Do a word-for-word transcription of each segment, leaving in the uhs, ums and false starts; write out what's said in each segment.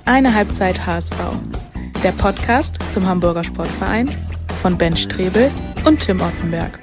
Eine Halbzeit H S V, der Podcast zum Hamburger Sportverein von Ben Strebel und Tim Ottenberg.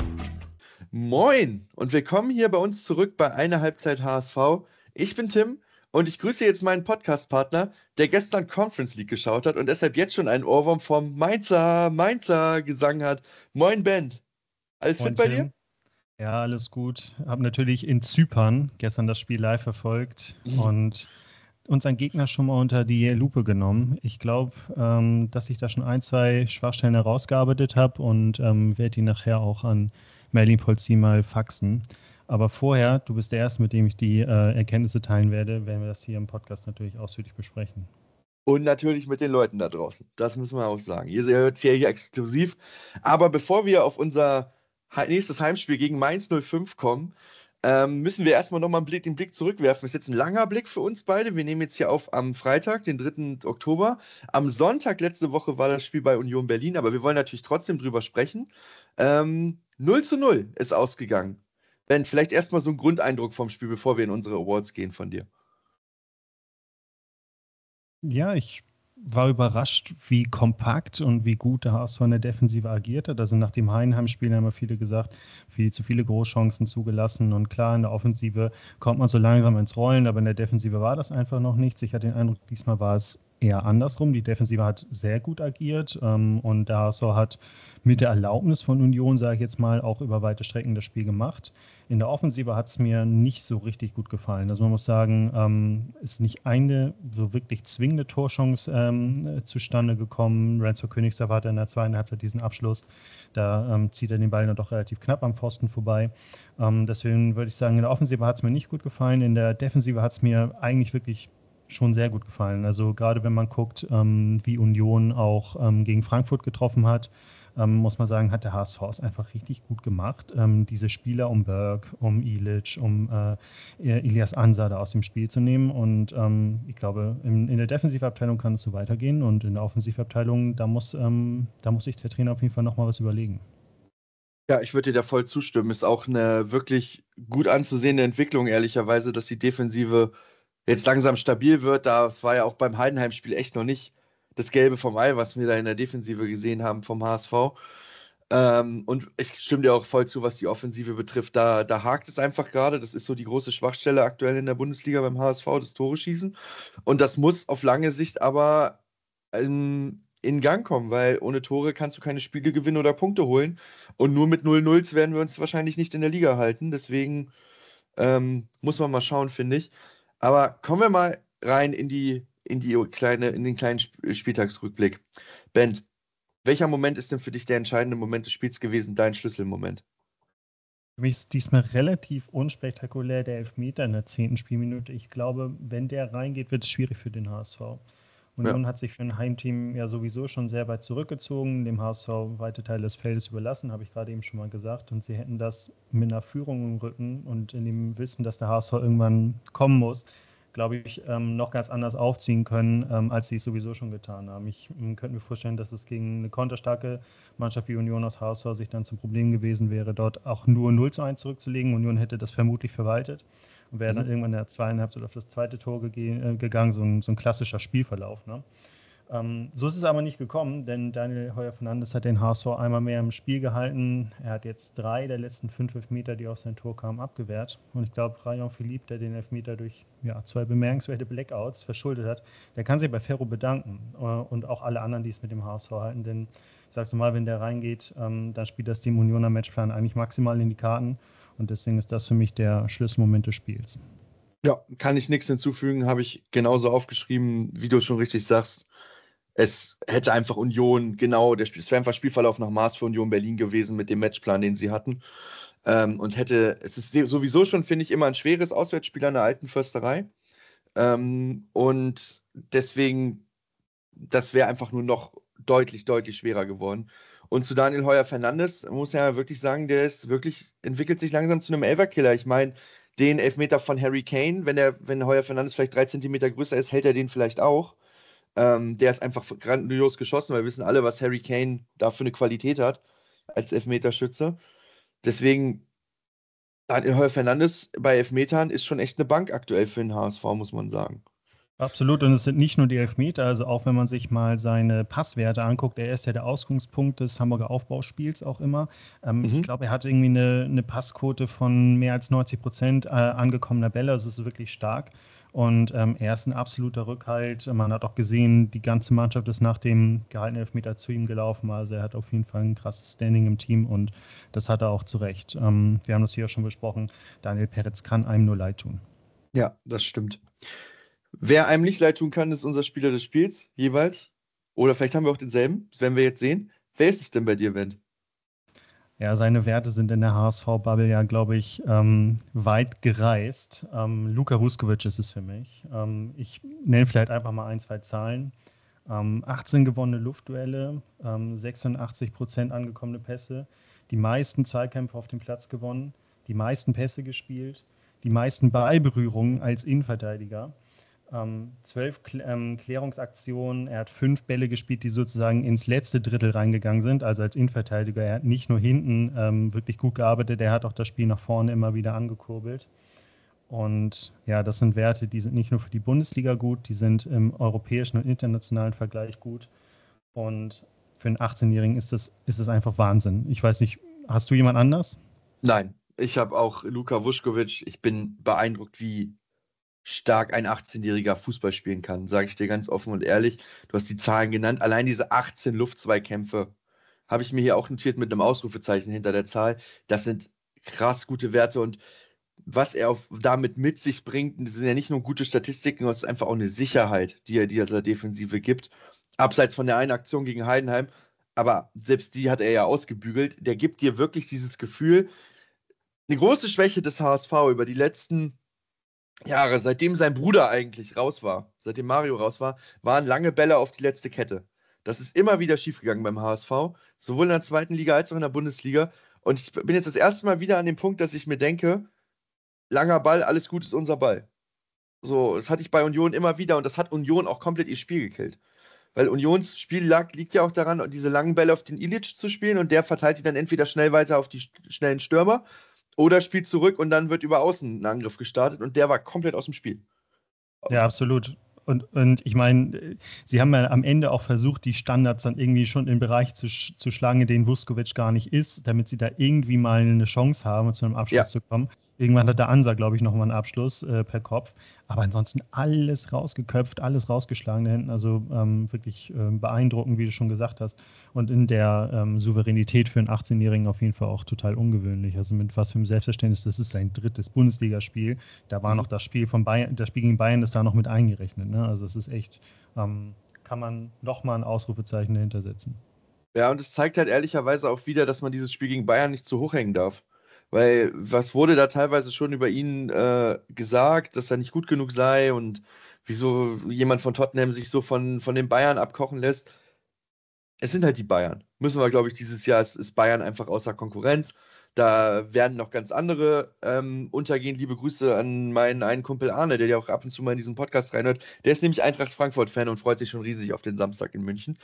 Moin und willkommen hier bei uns zurück bei Eine Halbzeit H S V. Ich bin Tim und ich grüße jetzt meinen Podcast-Partner, der gestern Conference League geschaut hat und deshalb jetzt schon einen Ohrwurm vom Mainzer, Mainzer Gesang hat. Moin Ben, alles Moin fit bei dir? Tim. Ja, alles gut. Habe natürlich in Zypern gestern das Spiel live verfolgt Mhm. und unseren Gegner schon mal unter die Lupe genommen. Ich glaube, ähm, dass ich da schon ein, zwei Schwachstellen herausgearbeitet habe und ähm, werde die nachher auch an Merlin Polzi mal faxen. Aber vorher, du bist der Erste, mit dem ich die äh, Erkenntnisse teilen werde, werden wir das hier im Podcast natürlich ausführlich besprechen. Und natürlich mit den Leuten da draußen. Das müssen wir auch sagen. Ihr hört es ja hier exklusiv. Aber bevor wir auf unser he- nächstes Heimspiel gegen Mainz null fünf kommen, ähm, müssen wir erstmal nochmal einen Blick, den Blick zurückwerfen. Das ist jetzt ein langer Blick für uns beide. Wir nehmen jetzt hier auf am Freitag, den dritten Oktober. Am Sonntag letzte Woche war das Spiel bei Union Berlin, aber wir wollen natürlich trotzdem drüber sprechen. Ähm, null zu null ist ausgegangen. Ben, vielleicht erstmal so ein Grundeindruck vom Spiel, bevor wir in unsere Awards gehen von dir. Ja, ich war überrascht, wie kompakt und wie gut der H S V in der Defensive agiert hat. Also nach dem Heidenheim-Spiel haben ja viele gesagt, viel zu viele Großchancen zugelassen. Und klar, in der Offensive kommt man so langsam ins Rollen, aber in der Defensive war das einfach noch nichts. Ich hatte den Eindruck, diesmal war es eher andersrum. Die Defensive hat sehr gut agiert ähm, und der H S V hat mit der Erlaubnis von Union, sage ich jetzt mal, auch über weite Strecken das Spiel gemacht. In der Offensive hat es mir nicht so richtig gut gefallen. Also man muss sagen, ähm, ist nicht eine so wirklich zwingende Torchance ähm, zustande gekommen. Renzo Königsdorf hatte in der zweiten Halbzeit diesen Abschluss. Da ähm, zieht er den Ball dann doch relativ knapp am Pfosten vorbei. Ähm, deswegen würde ich sagen, in der Offensive hat es mir nicht gut gefallen. In der Defensive hat es mir eigentlich wirklich schon sehr gut gefallen. Also gerade wenn man guckt, ähm, wie Union auch ähm, gegen Frankfurt getroffen hat, ähm, muss man sagen, hat der H S V es einfach richtig gut gemacht. Ähm, diese Spieler um Berg, um Ilic, um äh, Ilias Ansa da aus dem Spiel zu nehmen. Und ähm, ich glaube, in, in der Defensivabteilung kann es so weitergehen und in der Offensivabteilung, da muss, ähm, da muss sich der Trainer auf jeden Fall nochmal was überlegen. Ja, ich würde dir da voll zustimmen. Ist auch eine wirklich gut anzusehende Entwicklung, ehrlicherweise, dass die Defensive jetzt langsam stabil wird. Das war ja auch beim Heidenheim-Spiel echt noch nicht das Gelbe vom Ei, was wir da in der Defensive gesehen haben vom H S V. Ähm, und ich stimme dir auch voll zu, was die Offensive betrifft. Da, da hakt es einfach gerade. Das ist so die große Schwachstelle aktuell in der Bundesliga beim H S V, das Tore schießen. Und das muss auf lange Sicht aber in, in Gang kommen, weil ohne Tore kannst du keine Spiele gewinnen oder Punkte holen. Und nur mit null null werden wir uns wahrscheinlich nicht in der Liga halten. Deswegen ähm, muss man mal schauen, finde ich. Aber kommen wir mal rein in die, in die kleine, in den kleinen Sp Spieltagsrückblick. Ben, welcher Moment ist denn für dich der entscheidende Moment des Spiels gewesen, dein Schlüsselmoment? Für mich ist diesmal relativ unspektakulär der Elfmeter in der zehnten Spielminute. Ich glaube, wenn der reingeht, wird es schwierig für den H S V. Ja. Union hat sich für ein Heimteam ja sowieso schon sehr weit zurückgezogen, dem H S V weite Teile des Feldes überlassen, habe ich gerade eben schon mal gesagt. Und sie hätten das mit einer Führung im Rücken und in dem Wissen, dass der H S V irgendwann kommen muss, glaube ich, ähm, noch ganz anders aufziehen können, ähm, als sie es sowieso schon getan haben. Ich ähm, könnte mir vorstellen, dass es gegen eine konterstarke Mannschaft wie Union aus H S V sich dann zum Problem gewesen wäre, dort auch nur null zu eins zurückzulegen. Union hätte das vermutlich verwaltet und wäre Mhm. dann irgendwann in der zweiten Halbzeit auf das zweite Tor gege- äh, gegangen, so ein, so ein klassischer Spielverlauf. Ne? Ähm, so ist es aber nicht gekommen, denn Daniel Heuer-Fernandes hat den H S V einmal mehr im Spiel gehalten. Er hat jetzt drei der letzten fünf Elfmeter, die auf sein Tor kamen, abgewehrt. Und ich glaube, Rayon Philippe, der den Elfmeter durch ja, zwei bemerkenswerte Blackouts verschuldet hat, der kann sich bei Ferro bedanken. Äh, und auch alle anderen, die es mit dem H S V halten. Denn ich sag's mal, wenn der reingeht, ähm, dann spielt das dem Unioner Matchplan eigentlich maximal in die Karten. Und deswegen ist das für mich der Schlüsselmoment des Spiels. Ja, kann ich nichts hinzufügen, habe ich genauso aufgeschrieben, wie du schon richtig sagst. Es hätte einfach Union, genau, der Spiel, es wäre einfach Spielverlauf nach Maß für Union Berlin gewesen mit dem Matchplan, den sie hatten. Ähm, und hätte, es ist sowieso schon, finde ich, immer ein schweres Auswärtsspiel an der alten Försterei. Ähm, und deswegen, das wäre einfach nur noch deutlich, deutlich schwerer geworden. Und zu Daniel Heuer-Fernandes muss ja wirklich sagen, der ist wirklich, entwickelt sich langsam zu einem Elferkiller. Ich meine, den Elfmeter von Harry Kane, wenn der, wenn Heuer-Fernandes vielleicht drei Zentimeter größer ist, hält er den vielleicht auch. Ähm, der ist einfach grandios geschossen, weil wir wissen alle, was Harry Kane da für eine Qualität hat als Elfmeterschütze. Deswegen, Daniel Heuer-Fernandes bei Elfmetern ist schon echt eine Bank aktuell für den H S V, muss man sagen. Absolut, und es sind nicht nur die Elfmeter, also auch wenn man sich mal seine Passwerte anguckt, er ist ja der Ausgangspunkt des Hamburger Aufbauspiels auch immer. Ähm, ich Mhm. glaube, er hat irgendwie eine, eine Passquote von mehr als neunzig Prozent äh, angekommener Bälle, also es ist wirklich stark. Und ähm, er ist ein absoluter Rückhalt. Man hat auch gesehen, die ganze Mannschaft ist nach dem gehaltenen Elfmeter zu ihm gelaufen. Also er hat auf jeden Fall ein krasses Standing im Team und das hat er auch zu Recht. Ähm, wir haben das hier auch schon besprochen, Daniel Peretz kann einem nur leid tun. Ja, das stimmt. Wer einem nicht leid tun kann, ist unser Spieler des Spiels, jeweils. Oder vielleicht haben wir auch denselben, das werden wir jetzt sehen. Wer ist es denn bei dir, Wendt? Ja, seine Werte sind in der H S V-Bubble ja, glaube ich, ähm, weit gereist. Ähm, Luka Vuskovic ist es für mich. Ähm, ich nenne vielleicht einfach mal ein, zwei Zahlen. Ähm, achtzehn gewonnene Luftduelle, ähm, sechsundachtzig Prozent angekommene Pässe, die meisten Zweikämpfe auf dem Platz gewonnen, die meisten Pässe gespielt, die meisten Ballberührungen als Innenverteidiger. Ähm, zwölf Kl ähm, Klärungsaktionen. Er hat fünf Bälle gespielt, die sozusagen ins letzte Drittel reingegangen sind, also als Innenverteidiger. Er hat nicht nur hinten ähm, wirklich gut gearbeitet, er hat auch das Spiel nach vorne immer wieder angekurbelt. Und ja, das sind Werte, die sind nicht nur für die Bundesliga gut, die sind im europäischen und internationalen Vergleich gut. Und für einen achtzehn-Jährigen ist das, ist das einfach Wahnsinn. Ich weiß nicht, hast du jemand anders? Nein, ich habe auch Luka Vuskovic. Ich bin beeindruckt, wie stark ein achtzehnjähriger Fußball spielen kann, sage ich dir ganz offen und ehrlich. Du hast die Zahlen genannt. Allein diese achtzehn Luftzweikämpfe habe ich mir hier auch notiert mit einem Ausrufezeichen hinter der Zahl. Das sind krass gute Werte und was er auf, damit mit sich bringt, das sind ja nicht nur gute Statistiken, sondern es ist einfach auch eine Sicherheit, die er dieser Defensive gibt. Abseits von der einen Aktion gegen Heidenheim, aber selbst die hat er ja ausgebügelt. Der gibt dir wirklich dieses Gefühl. Eine große Schwäche des H S V über die letzten Jahre, seitdem sein Bruder eigentlich raus war, seitdem Mario raus war, waren lange Bälle auf die letzte Kette. Das ist immer wieder schiefgegangen beim H S V, sowohl in der zweiten Liga als auch in der Bundesliga. Und ich bin jetzt das erste Mal wieder an dem Punkt, dass ich mir denke, langer Ball, alles gut ist unser Ball. So, das hatte ich bei Union immer wieder und das hat Union auch komplett ihr Spiel gekillt. Weil Unions Spiel lag, liegt ja auch daran, diese langen Bälle auf den Ilic zu spielen und der verteilt die dann entweder schnell weiter auf die sch- schnellen Stürmer oder spielt zurück und dann wird über außen ein Angriff gestartet und der war komplett aus dem Spiel. Ja, absolut. Und, und ich meine, sie haben ja am Ende auch versucht, die Standards dann irgendwie schon in den Bereich zu, sch zu schlagen, in denen Vuskovic gar nicht ist, damit sie da irgendwie mal eine Chance haben, zu einem Abschluss Ja, zu kommen. Irgendwann hat der Ansa, glaube ich, nochmal einen Abschluss äh, per Kopf. Aber ansonsten alles rausgeköpft, alles rausgeschlagen da hinten. Also ähm, wirklich äh, beeindruckend, wie du schon gesagt hast. Und in der ähm, Souveränität für einen achtzehn-Jährigen auf jeden Fall auch total ungewöhnlich. Also mit was für einem Selbstverständnis, das ist sein drittes Bundesligaspiel. Da war mhm. noch das Spiel von Bayern, das Spiel gegen Bayern ist da noch mit eingerechnet. Ne? Also es ist echt, ähm, kann man nochmal ein Ausrufezeichen dahinter setzen. Ja, und es zeigt halt ehrlicherweise auch wieder, dass man dieses Spiel gegen Bayern nicht zu hoch hängen darf. Weil was wurde da teilweise schon über ihn äh, gesagt, dass er nicht gut genug sei und wieso jemand von Tottenham sich so von, von den Bayern abkochen lässt. Es sind halt die Bayern. Müssen wir, glaube ich, dieses Jahr ist, ist Bayern einfach außer Konkurrenz. Da werden noch ganz andere ähm, untergehen. Liebe Grüße an meinen einen Kumpel Arne, der ja auch ab und zu mal in diesen Podcast reinhört. Der ist nämlich Eintracht Frankfurt-Fan und freut sich schon riesig auf den Samstag in München.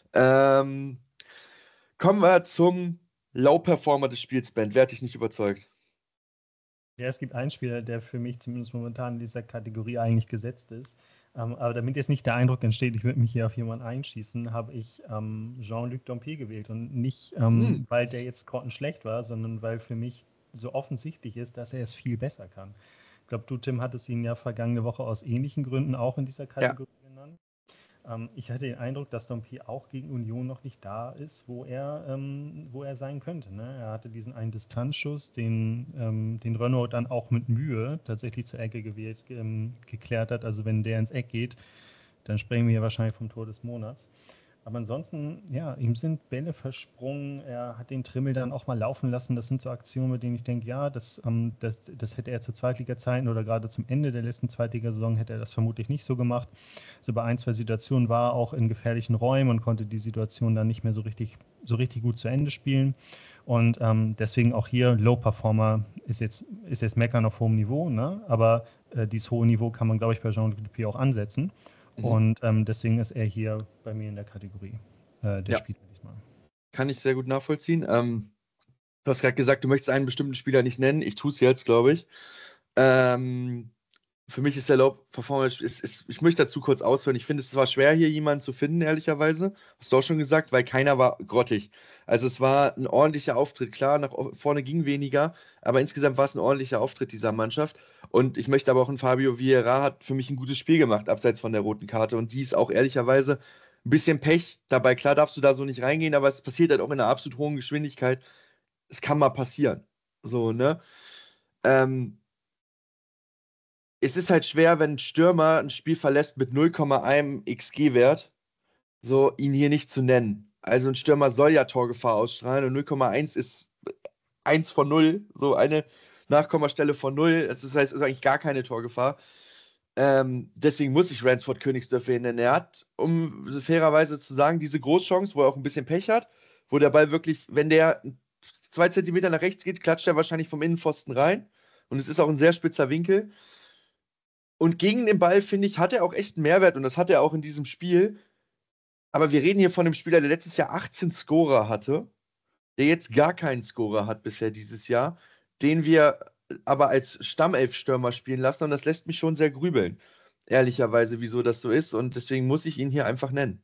Ähm, kommen wir zum Low-Performer des Spiels, Ben. Wer hat dich nicht überzeugt? Ja, es gibt einen Spieler, der für mich zumindest momentan in dieser Kategorie eigentlich gesetzt ist. Ähm, aber damit jetzt nicht der Eindruck entsteht, ich würde mich hier auf jemanden einschießen, habe ich ähm, Jean-Luc Dompe gewählt. Und nicht, Hm. ähm, weil der jetzt grottenschlecht war, sondern weil für mich so offensichtlich ist, dass er es viel besser kann. Ich glaube, du, Tim, hattest ihn ja vergangene Woche aus ähnlichen Gründen auch in dieser Ja. Kategorie genannt. Ähm, ich hatte den Eindruck, dass Dompe auch gegen Union noch nicht da ist, wo er, ähm, wo er sein könnte. Ne? Er hatte diesen einen Distanzschuss, den, ähm, den Renault dann auch mit Mühe tatsächlich zur Ecke gewählt, ähm, geklärt hat. Also wenn der ins Eck geht, dann sprechen wir hier wahrscheinlich vom Tor des Monats. Aber ansonsten, ja, ihm sind Bälle versprungen. Er hat den Trimmel dann auch mal laufen lassen. Das sind so Aktionen, mit denen ich denke, ja, das, ähm, das, das hätte er zu Zweitliga-Zeiten oder gerade zum Ende der letzten Zweitligasaison hätte er das vermutlich nicht so gemacht. So bei ein, zwei Situationen war er auch in gefährlichen Räumen und konnte die Situation dann nicht mehr so richtig, so richtig gut zu Ende spielen. Und ähm, deswegen auch hier Low-Performer ist jetzt, ist jetzt Meckern auf hohem Niveau, ne? Aber äh, dieses hohe Niveau kann man, glaube ich, bei Jean-Luc Dupé auch ansetzen. Mhm. Und ähm, deswegen ist er hier bei mir in der Kategorie äh, der Ja, Spieler diesmal. kann ich sehr gut nachvollziehen. Ähm, du hast gerade gesagt, du möchtest einen bestimmten Spieler nicht nennen. Ich tue es jetzt, glaube ich. Ähm, für mich ist der Low-Performance, ist, ist, ich möchte dazu kurz ausführen, ich finde es war schwer, hier jemanden zu finden, ehrlicherweise. Hast du auch schon gesagt, weil keiner war grottig. Also es war ein ordentlicher Auftritt. Klar, nach vorne ging weniger, aber insgesamt war es ein ordentlicher Auftritt dieser Mannschaft. Und ich möchte aber auch, ein Fabio Vieira hat für mich ein gutes Spiel gemacht, abseits von der roten Karte. Und die ist auch ehrlicherweise ein bisschen Pech dabei. Klar darfst du da so nicht reingehen, aber es passiert halt auch in einer absolut hohen Geschwindigkeit. Es kann mal passieren. So, ne? Ähm, es ist halt schwer, wenn ein Stürmer ein Spiel verlässt mit null Komma eins X G-Wert, so ihn hier nicht zu nennen. Also ein Stürmer soll ja Torgefahr ausstrahlen und null Komma eins ist eins von null, so eine Nachkommastelle von null. Das heißt, es ist eigentlich gar keine Torgefahr. Ähm, deswegen muss ich Ransford Königsdörfer hier nennen. Er hat, um fairerweise zu sagen, diese Großchance, wo er auch ein bisschen Pech hat, wo der Ball wirklich, wenn der zwei Zentimeter nach rechts geht, klatscht er wahrscheinlich vom Innenpfosten rein. Und es ist auch ein sehr spitzer Winkel. Und gegen den Ball, finde ich, hat er auch echt einen Mehrwert und das hat er auch in diesem Spiel. Aber wir reden hier von einem Spieler, der letztes Jahr achtzehn Scorer hatte, der jetzt gar keinen Scorer hat bisher dieses Jahr, den wir aber als Stammelf-Stürmer spielen lassen und das lässt mich schon sehr grübeln, ehrlicherweise, wieso das so ist und deswegen muss ich ihn hier einfach nennen.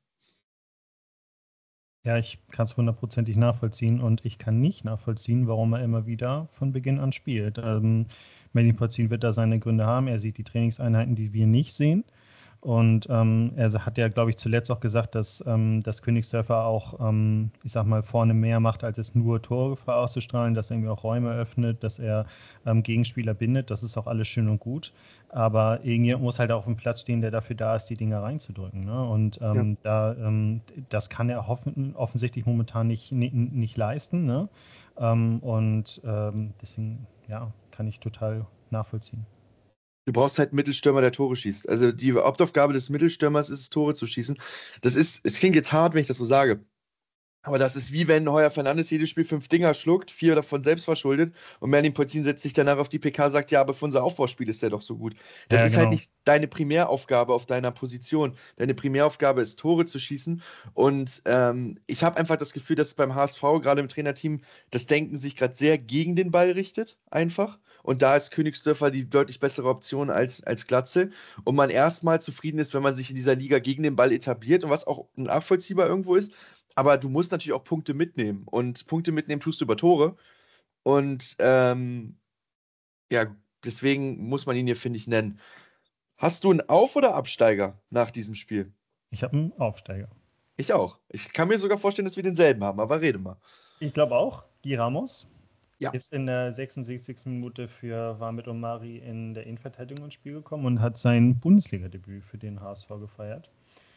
Ja, ich kann es hundertprozentig nachvollziehen und ich kann nicht nachvollziehen, warum er immer wieder von Beginn an spielt. Ähm, Melih Pozin wird da seine Gründe haben. Er sieht die Trainingseinheiten, die wir nicht sehen. Und ähm, er hat ja, glaube ich, zuletzt auch gesagt, dass ähm, das Königsdörfer auch, ähm, ich sag mal, vorne mehr macht, als es nur Torgefahr auszustrahlen, dass er irgendwie auch Räume öffnet, dass er ähm, Gegenspieler bindet. Das ist auch alles schön und gut. Aber irgendjemand muss halt auch auf dem Platz stehen, der dafür da ist, die Dinger reinzudrücken. Ne? Und ähm, ja. da, ähm, das kann er hoffen, offensichtlich momentan nicht, nicht, nicht leisten. Ne? Ähm, und ähm, deswegen, ja, kann ich total nachvollziehen. Du brauchst halt einen Mittelstürmer, der Tore schießt. Also die Hauptaufgabe des Mittelstürmers ist es, Tore zu schießen. Das ist, es klingt jetzt hart, wenn ich das so sage. Aber das ist wie wenn Heuer Fernandes jedes Spiel fünf Dinger schluckt, vier davon selbst verschuldet und Merlin Polzin setzt sich danach auf die P K und sagt, ja, aber für unser Aufbauspiel ist der doch so gut. Das Ja, ist genau. halt nicht deine Primäraufgabe auf deiner Position. Deine Primäraufgabe ist, Tore zu schießen. Und ähm, ich habe einfach das Gefühl, dass beim H S V, gerade im Trainerteam, das Denken sich gerade sehr gegen den Ball richtet, einfach. Und da ist Königsdörfer die deutlich bessere Option als, als Glatzel. Und man erstmal zufrieden ist, wenn man sich in dieser Liga gegen den Ball etabliert und was auch nachvollziehbar irgendwo ist. Aber du musst natürlich auch Punkte mitnehmen. Und Punkte mitnehmen tust du über Tore. Und ähm, ja, deswegen muss man ihn hier, finde ich, nennen. Hast du einen Auf- oder Absteiger nach diesem Spiel? Ich habe einen Aufsteiger. Ich auch. Ich kann mir sogar vorstellen, dass wir denselben haben, aber rede mal. Ich glaube auch. Guy Ramos Ja. ist in der sechsundsiebzigsten Minute für war mit Omari in der Innenverteidigung ins Spiel gekommen und hat sein Bundesliga-Debüt für den H S V gefeiert.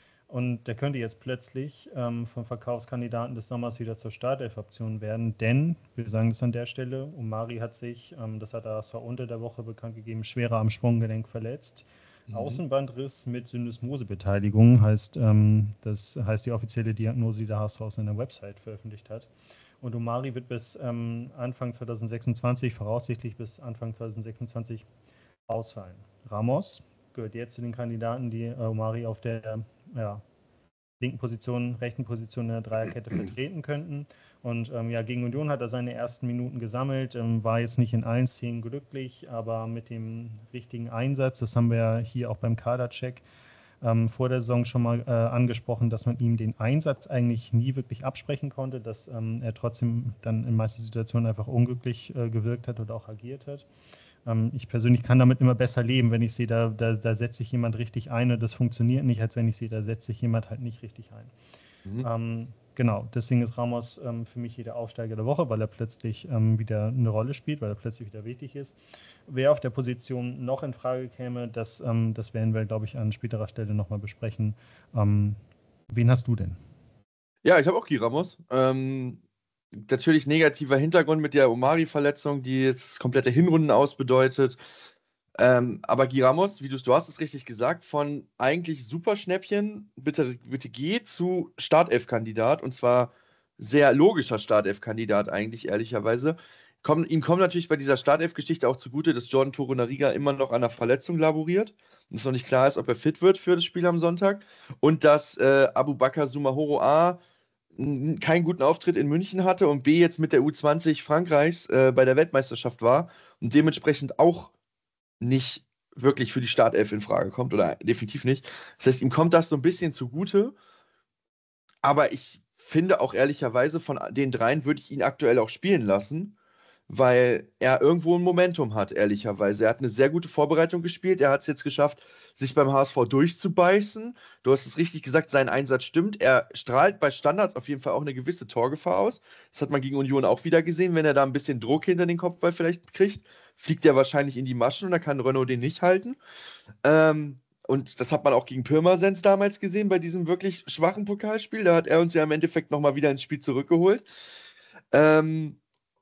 Und der könnte jetzt plötzlich ähm, vom Verkaufskandidaten des Sommers wieder zur Startelf-Option werden, denn, wir sagen das an der Stelle, Omari hat sich, ähm, das hat der H S V unter der Woche bekannt gegeben, schwerer am Sprunggelenk verletzt. Mhm. Außenbandriss mit Syndesmosebeteiligung heißt, ähm, das heißt die offizielle Diagnose, die der H S V auf seiner Website veröffentlicht hat. Und Omari wird bis ähm, Anfang zweitausendsechsundzwanzig, voraussichtlich bis Anfang zweitausendsechsundzwanzig, ausfallen. Ramos gehört jetzt zu den Kandidaten, die äh, Omari auf der ja, linken Position, rechten Position in der Dreierkette vertreten könnten. Und ähm, ja, gegen Union hat er seine ersten Minuten gesammelt, ähm, war jetzt nicht in allen Szenen glücklich, aber mit dem richtigen Einsatz, das haben wir ja hier auch beim Kadercheck ähm, vor der Saison schon mal äh, angesprochen, dass man ihm den Einsatz eigentlich nie wirklich absprechen konnte, dass ähm, er trotzdem dann in manchen Situationen einfach unglücklich äh, gewirkt hat oder auch agiert hat. Ich persönlich kann damit immer besser leben, wenn ich sehe, da, da, da setzt sich jemand richtig ein und das funktioniert nicht, als wenn ich sehe, da setzt sich jemand halt nicht richtig ein. Mhm. Ähm, genau, deswegen ist Ramos ähm, für mich hier der Aufsteiger der Woche, weil er plötzlich ähm, wieder eine Rolle spielt, weil er plötzlich wieder wichtig ist. Wer auf der Position noch in Frage käme, das, ähm, das werden wir, glaube ich, an späterer Stelle nochmal besprechen. Ähm, wen hast du denn? Ja, ich habe auch Guy Ramos. Ähm, natürlich negativer Hintergrund mit der Omari-Verletzung, die jetzt komplette Hinrunden ausbedeutet. Ähm, aber Guy Ramos, wie du, du hast es richtig gesagt, von eigentlich Superschnäppchen, bitte, bitte geh zu Startelf-Kandidat und zwar sehr logischer Startelf-Kandidat eigentlich, ehrlicherweise. Komm, ihm kommt natürlich bei dieser Startelf-Geschichte auch zugute, dass Jordan Torunariga immer noch an einer Verletzung laboriert und es noch nicht klar ist, ob er fit wird für das Spiel am Sonntag und dass äh, Aboubakar Soumahoro A keinen guten Auftritt in München hatte und B jetzt mit der U zwanzig Frankreichs äh, bei der Weltmeisterschaft war und dementsprechend auch nicht wirklich für die Startelf in Frage kommt oder definitiv nicht. Das heißt, ihm kommt das so ein bisschen zugute. Aber ich finde auch ehrlicherweise, von den dreien würde ich ihn aktuell auch spielen lassen, weil er irgendwo ein Momentum hat, ehrlicherweise. Er hat eine sehr gute Vorbereitung gespielt. Er hat es jetzt geschafft, sich beim H S V durchzubeißen. Du hast es richtig gesagt, sein Einsatz stimmt. Er strahlt bei Standards auf jeden Fall auch eine gewisse Torgefahr aus. Das hat man gegen Union auch wieder gesehen. Wenn er da ein bisschen Druck hinter den Kopfball vielleicht kriegt, fliegt er wahrscheinlich in die Maschen und dann kann Renault den nicht halten. Ähm, und das hat man auch gegen Pirmasens damals gesehen, bei diesem wirklich schwachen Pokalspiel. Da hat er uns ja im Endeffekt nochmal wieder ins Spiel zurückgeholt. Ähm,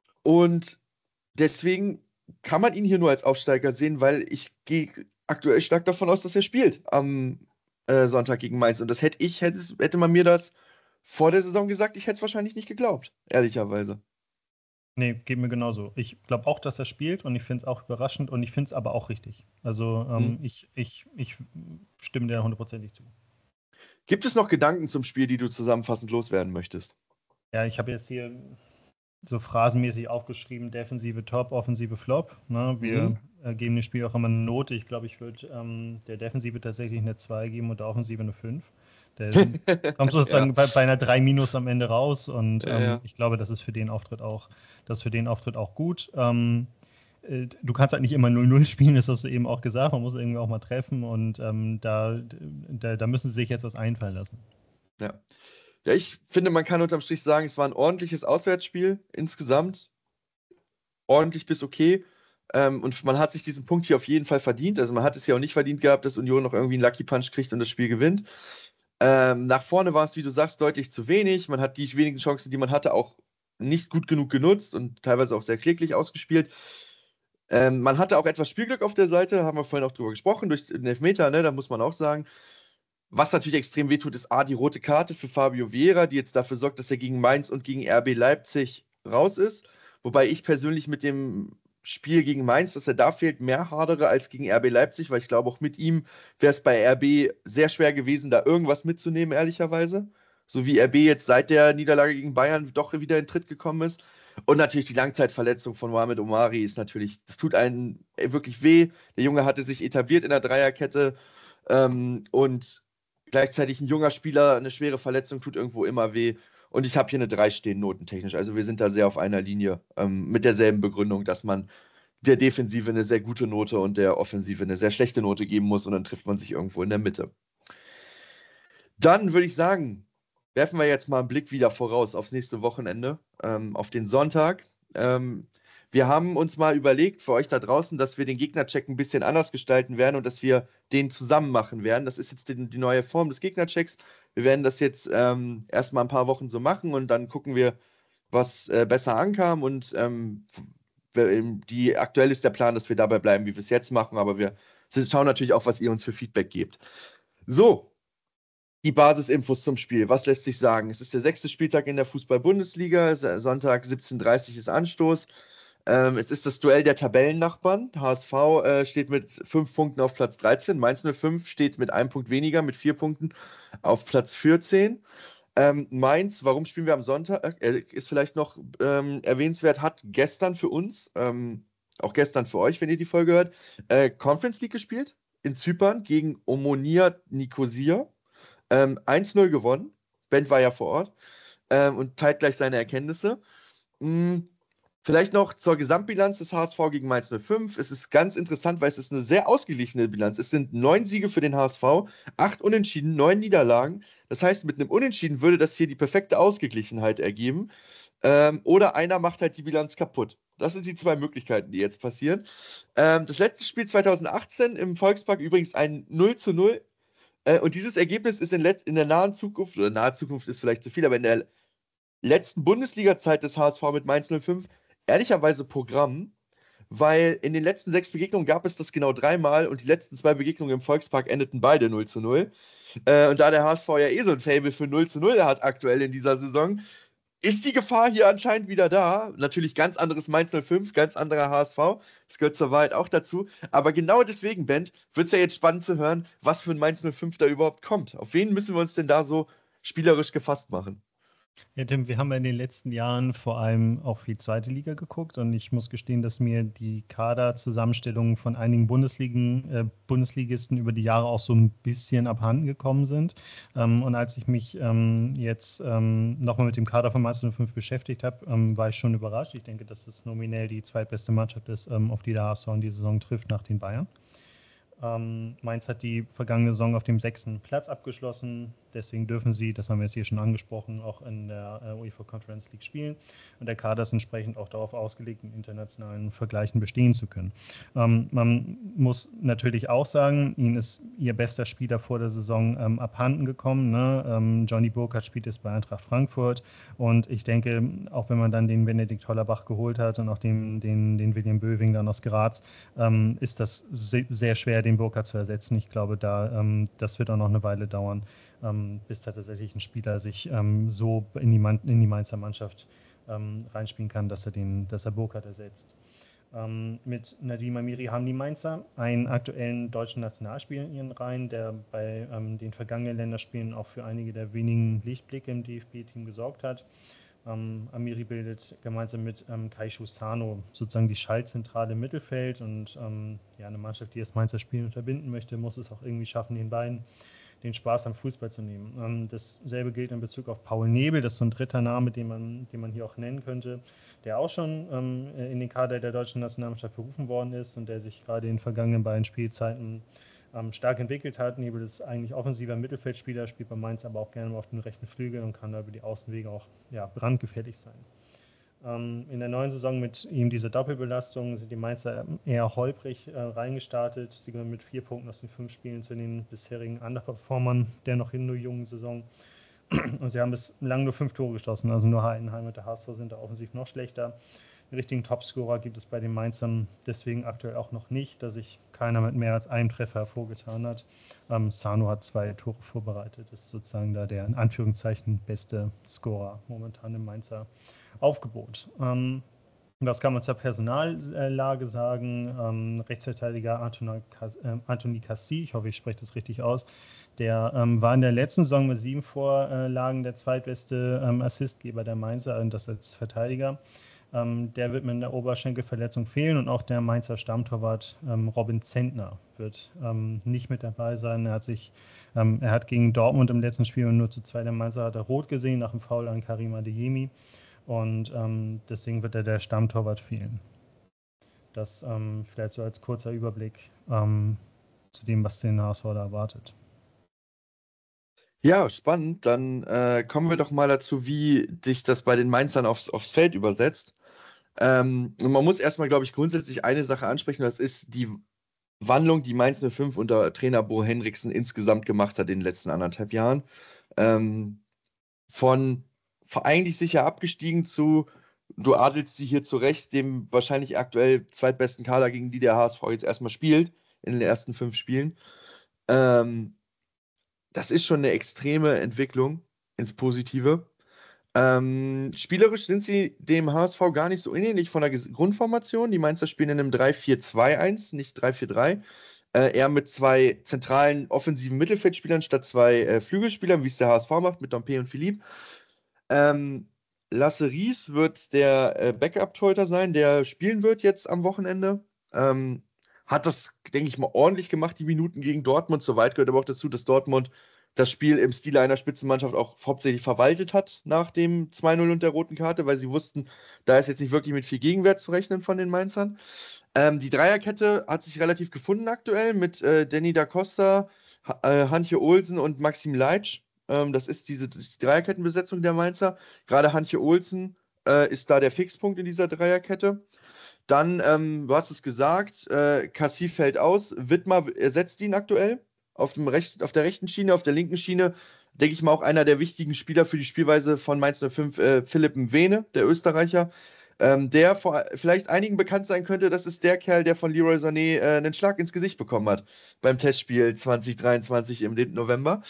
und deswegen kann man ihn hier nur als Aufsteiger sehen, weil ich gehe aktuell stark davon aus, dass er spielt am äh, Sonntag gegen Mainz. Und das hätte ich, hätte, es- hätte man mir das vor der Saison gesagt, ich hätte es wahrscheinlich nicht geglaubt, ehrlicherweise. Nee, geht mir genauso. Ich glaube auch, dass er spielt und ich finde es auch überraschend und ich finde es aber auch richtig. Also Hm. ähm, ich, ich, ich stimme dir hundertprozentig zu. Gibt es noch Gedanken zum Spiel, die du zusammenfassend loswerden möchtest? Ja, ich habe jetzt hier so phrasenmäßig aufgeschrieben, Defensive Top, Offensive Flop. Ne? Wir Mhm. äh, geben dem Spiel auch immer eine Note. Ich glaube, ich würde ähm, der Defensive tatsächlich eine zwei geben und der Offensive eine fünf. Der kommt sozusagen Ja, bei, bei einer drei minus am Ende raus und ja, ähm, ja. ich glaube, das ist für den Auftritt auch, das ist für den Auftritt auch gut. Ähm, äh, du kannst halt nicht immer null null spielen, das hast du eben auch gesagt. Man muss irgendwie auch mal treffen und ähm, da, da, da müssen sie sich jetzt was einfallen lassen. Ja. Ja, ich finde, man kann unterm Strich sagen, es war ein ordentliches Auswärtsspiel insgesamt. Ordentlich bis okay. Ähm, und man hat sich diesen Punkt hier auf jeden Fall verdient. Also man hat es ja auch nicht verdient gehabt, dass Union noch irgendwie einen Lucky Punch kriegt und das Spiel gewinnt. Ähm, nach vorne war es, wie du sagst, deutlich zu wenig. Man hat die wenigen Chancen, die man hatte, auch nicht gut genug genutzt und teilweise auch sehr kläglich ausgespielt. Ähm, man hatte auch etwas Spielglück auf der Seite, haben wir vorhin auch drüber gesprochen, durch den Elfmeter, ne, da muss man auch sagen. Was natürlich extrem wehtut, ist A, die rote Karte für Fabio Vieira, die jetzt dafür sorgt, dass er gegen Mainz und gegen R B Leipzig raus ist. Wobei ich persönlich mit dem Spiel gegen Mainz, dass er da fehlt, mehr hadere als gegen R B Leipzig, weil ich glaube, auch mit ihm wäre es bei R B sehr schwer gewesen, da irgendwas mitzunehmen, ehrlicherweise. So wie R B jetzt seit der Niederlage gegen Bayern doch wieder in Tritt gekommen ist. Und natürlich die Langzeitverletzung von Mohamed Omari ist natürlich, das tut einen wirklich weh. Der Junge hatte sich etabliert in der Dreierkette ähm, und gleichzeitig ein junger Spieler, eine schwere Verletzung tut irgendwo immer weh. Und ich habe hier eine drei stehen, notentechnisch. Also wir sind da sehr auf einer Linie ähm, mit derselben Begründung, dass man der Defensive eine sehr gute Note und der Offensive eine sehr schlechte Note geben muss und dann trifft man sich irgendwo in der Mitte. Dann würde ich sagen, werfen wir jetzt mal einen Blick wieder voraus aufs nächste Wochenende, ähm, auf den Sonntag. Ähm, wir haben uns mal überlegt, für euch da draußen, dass wir den Gegnercheck ein bisschen anders gestalten werden und dass wir den zusammen machen werden. Das ist jetzt die, die neue Form des Gegnerchecks. Wir werden das jetzt ähm, erstmal ein paar Wochen so machen und dann gucken wir, was äh, besser ankam. Und ähm, die, aktuell ist der Plan, dass wir dabei bleiben, wie wir es jetzt machen, aber wir schauen natürlich auch, was ihr uns für Feedback gebt. So, die Basisinfos zum Spiel. Was lässt sich sagen? Es ist der sechste Spieltag in der Fußball-Bundesliga. Sonntag siebzehn Uhr dreißig ist Anstoß. Ähm, es ist das Duell der Tabellennachbarn. H S V äh, steht mit fünf Punkten auf Platz dreizehn. Mainz null fünf steht mit einem Punkt weniger, mit vier Punkten auf Platz vierzehn. Ähm, Mainz, warum spielen wir am Sonntag? Äh, ist vielleicht noch ähm, erwähnenswert, hat gestern für uns, ähm, auch gestern für euch, wenn ihr die Folge hört, äh, Conference League gespielt in Zypern gegen Omonia Nicosia. Ähm, eins null gewonnen. Ben war ja vor Ort ähm, und teilt gleich seine Erkenntnisse. Hm, vielleicht noch zur Gesamtbilanz des H S V gegen Mainz null fünf. Es ist ganz interessant, weil es ist eine sehr ausgeglichene Bilanz. Es sind neun Siege für den H S V, acht Unentschieden, neun Niederlagen. Das heißt, mit einem Unentschieden würde das hier die perfekte Ausgeglichenheit ergeben. Ähm, oder einer macht halt die Bilanz kaputt. Das sind die zwei Möglichkeiten, die jetzt passieren. Ähm, das letzte Spiel zweitausendachtzehn im Volkspark übrigens ein null zu null. Äh, und dieses Ergebnis ist in, letz in der nahen Zukunft, oder nahe Zukunft ist vielleicht zu viel, aber in der letzten Bundesliga-Zeit des H S V mit Mainz null fünf ehrlicherweise Programm, weil in den letzten sechs Begegnungen gab es das genau dreimal und die letzten zwei Begegnungen im Volkspark endeten beide null zu null. Äh, und da der H S V ja eh so ein Faible für null zu null hat aktuell in dieser Saison, ist die Gefahr hier anscheinend wieder da. Natürlich ganz anderes Mainz null fünf, ganz anderer H S V. Das gehört zur Wahrheit auch dazu. Aber genau deswegen, Ben, wird es ja jetzt spannend zu hören, was für ein Mainz null fünf da überhaupt kommt. Auf wen müssen wir uns denn da so spielerisch gefasst machen? Ja, Tim, wir haben in den letzten Jahren vor allem auch viel zweite Liga geguckt und ich muss gestehen, dass mir die Kaderzusammenstellungen von einigen Bundesligen, äh, Bundesligisten über die Jahre auch so ein bisschen abhanden gekommen sind. Ähm, und als ich mich ähm, jetzt ähm, nochmal mit dem Kader von Mainz null fünf beschäftigt habe, ähm, war ich schon überrascht. Ich denke, dass es nominell die zweitbeste Mannschaft ist, ähm, auf die der H S V in die Saison trifft, nach den Bayern. Ähm, Mainz hat die vergangene Saison auf dem sechsten Platz abgeschlossen. Deswegen dürfen sie, das haben wir jetzt hier schon angesprochen, auch in der äh, UEFA Conference League spielen. Und der Kader ist entsprechend auch darauf ausgelegt, in internationalen Vergleichen bestehen zu können. Ähm, man muss natürlich auch sagen, ihnen ist ihr bester Spieler vor der Saison ähm, abhanden gekommen. Ne? Ähm, Johnny Burkhardt spielt jetzt bei Eintracht Frankfurt. Und ich denke, auch wenn man dann den Benedikt Hollerbach geholt hat und auch den, den, den William Böwing dann aus Graz, ähm, ist das se- sehr schwer, den Burkhardt zu ersetzen. Ich glaube, da, ähm, das wird auch noch eine Weile dauern, ähm, bis da tatsächlich ein Spieler sich ähm, so in die, Man- in die Mainzer Mannschaft ähm, reinspielen kann, dass er, den, dass er Burkhardt ersetzt. Ähm, mit Nadim Amiri haben die Mainzer einen aktuellen deutschen Nationalspieler in ihren Reihen, der bei ähm, den vergangenen Länderspielen auch für einige der wenigen Lichtblicke im D F B-Team gesorgt hat. Ähm, Amiri bildet gemeinsam mit ähm, Kaishu Sano sozusagen die Schaltzentrale im Mittelfeld und ähm, ja, eine Mannschaft, die das Mainzer Spiel unterbinden möchte, muss es auch irgendwie schaffen, den beiden den Spaß am Fußball zu nehmen. Ähm, dasselbe gilt in Bezug auf Paul Nebel, das ist so ein dritter Name, den man, den man hier auch nennen könnte, der auch schon ähm, in den Kader der deutschen Nationalmannschaft berufen worden ist und der sich gerade in den vergangenen beiden Spielzeiten ähm, stark entwickelt hat. Nebel ist eigentlich offensiver Mittelfeldspieler, spielt bei Mainz aber auch gerne auf den rechten Flügel und kann da über die Außenwege auch ja, brandgefährlich sein. Ähm, in der neuen Saison mit ihm diese Doppelbelastung sind die Mainzer eher holprig äh, reingestartet. Sie gehören mit vier Punkten aus den fünf Spielen zu den bisherigen Underperformern der noch in nur jungen Saison. Und sie haben bislang nur fünf Tore geschossen. Also nur Heidenheim und der H S V sind da offensiv noch schlechter. Den richtigen Topscorer gibt es bei den Mainzern deswegen aktuell auch noch nicht, da sich keiner mit mehr als einem Treffer hervorgetan hat. Ähm, Sano hat zwei Tore vorbereitet, ist sozusagen da der in Anführungszeichen beste Scorer momentan im Mainzer Aufgebot. Ähm, was kann man zur Personallage sagen? Ähm, Rechtsverteidiger Anthony, äh, Anthony Cassi, ich hoffe, ich spreche das richtig aus, der ähm, war in der letzten Saison mit sieben Vorlagen der zweitbeste ähm, Assistgeber der Mainzer, und das als Verteidiger. Ähm, der wird mit einer Oberschenkelverletzung fehlen und auch der Mainzer Stammtorwart ähm, Robin Zentner wird ähm, nicht mit dabei sein. Er hat sich, ähm, er hat gegen Dortmund im letzten Spiel nur zu zwei der Mainzer hat er rot gesehen nach dem Foul an Karim Adeyemi. Und ähm, deswegen wird er der Stammtorwart fehlen. Das ähm, vielleicht so als kurzer Überblick ähm, zu dem, was den H S V da erwartet. Ja, spannend. Dann äh, kommen wir doch mal dazu, wie sich das bei den Mainzern aufs, aufs Feld übersetzt. Ähm, und man muss erstmal, glaube ich, grundsätzlich eine Sache ansprechen, das ist die Wandlung, die Mainz null fünf unter Trainer Bo Henriksen insgesamt gemacht hat in den letzten anderthalb Jahren. Ähm, von eigentlich sicher abgestiegen zu, du adelst sie hier zurecht, dem wahrscheinlich aktuell zweitbesten Kader, gegen die der H S V jetzt erstmal spielt, in den ersten fünf Spielen. Ähm, das ist schon eine extreme Entwicklung ins Positive. Ähm, spielerisch sind sie dem H S V gar nicht so ähnlich von der Ges- Grundformation. Die Mainzer spielen in einem drei vier zwei eins, nicht drei vier drei. Äh, eher mit zwei zentralen offensiven Mittelfeldspielern statt zwei äh, Flügelspielern, wie es der H S V macht, mit Dompe und Philippe. Ähm, Lasse Ries wird der äh, Backup-Torhüter sein, der spielen wird jetzt am Wochenende. Ähm, hat das, denke ich mal, ordentlich gemacht, die Minuten gegen Dortmund. Soweit gehört aber auch dazu, dass Dortmund das Spiel im Stile einer Spitzenmannschaft auch hauptsächlich verwaltet hat nach dem zwei null und der roten Karte, weil sie wussten, da ist jetzt nicht wirklich mit viel Gegenwert zu rechnen von den Mainzern. Ähm, die Dreierkette hat sich relativ gefunden aktuell mit äh, Danny da Costa, ha äh, Hantje Olsen und Maxim Leitsch. Ähm, das ist diese das ist die Dreierkettenbesetzung der Mainzer. Gerade Hantje Olsen äh, ist da der Fixpunkt in dieser Dreierkette. Dann, ähm, du hast es gesagt, äh, Cassie fällt aus. Wittmer ersetzt ihn aktuell auf, dem Recht, auf der rechten Schiene, auf der linken Schiene. Denke ich mal auch einer der wichtigen Spieler für die Spielweise von Mainz null fünf, äh, Philipp Mwene, der Österreicher. Ähm, der vor, vielleicht einigen bekannt sein könnte, das ist der Kerl, der von Leroy Sané äh, einen Schlag ins Gesicht bekommen hat beim Testspiel zwanzig dreiundzwanzig im November.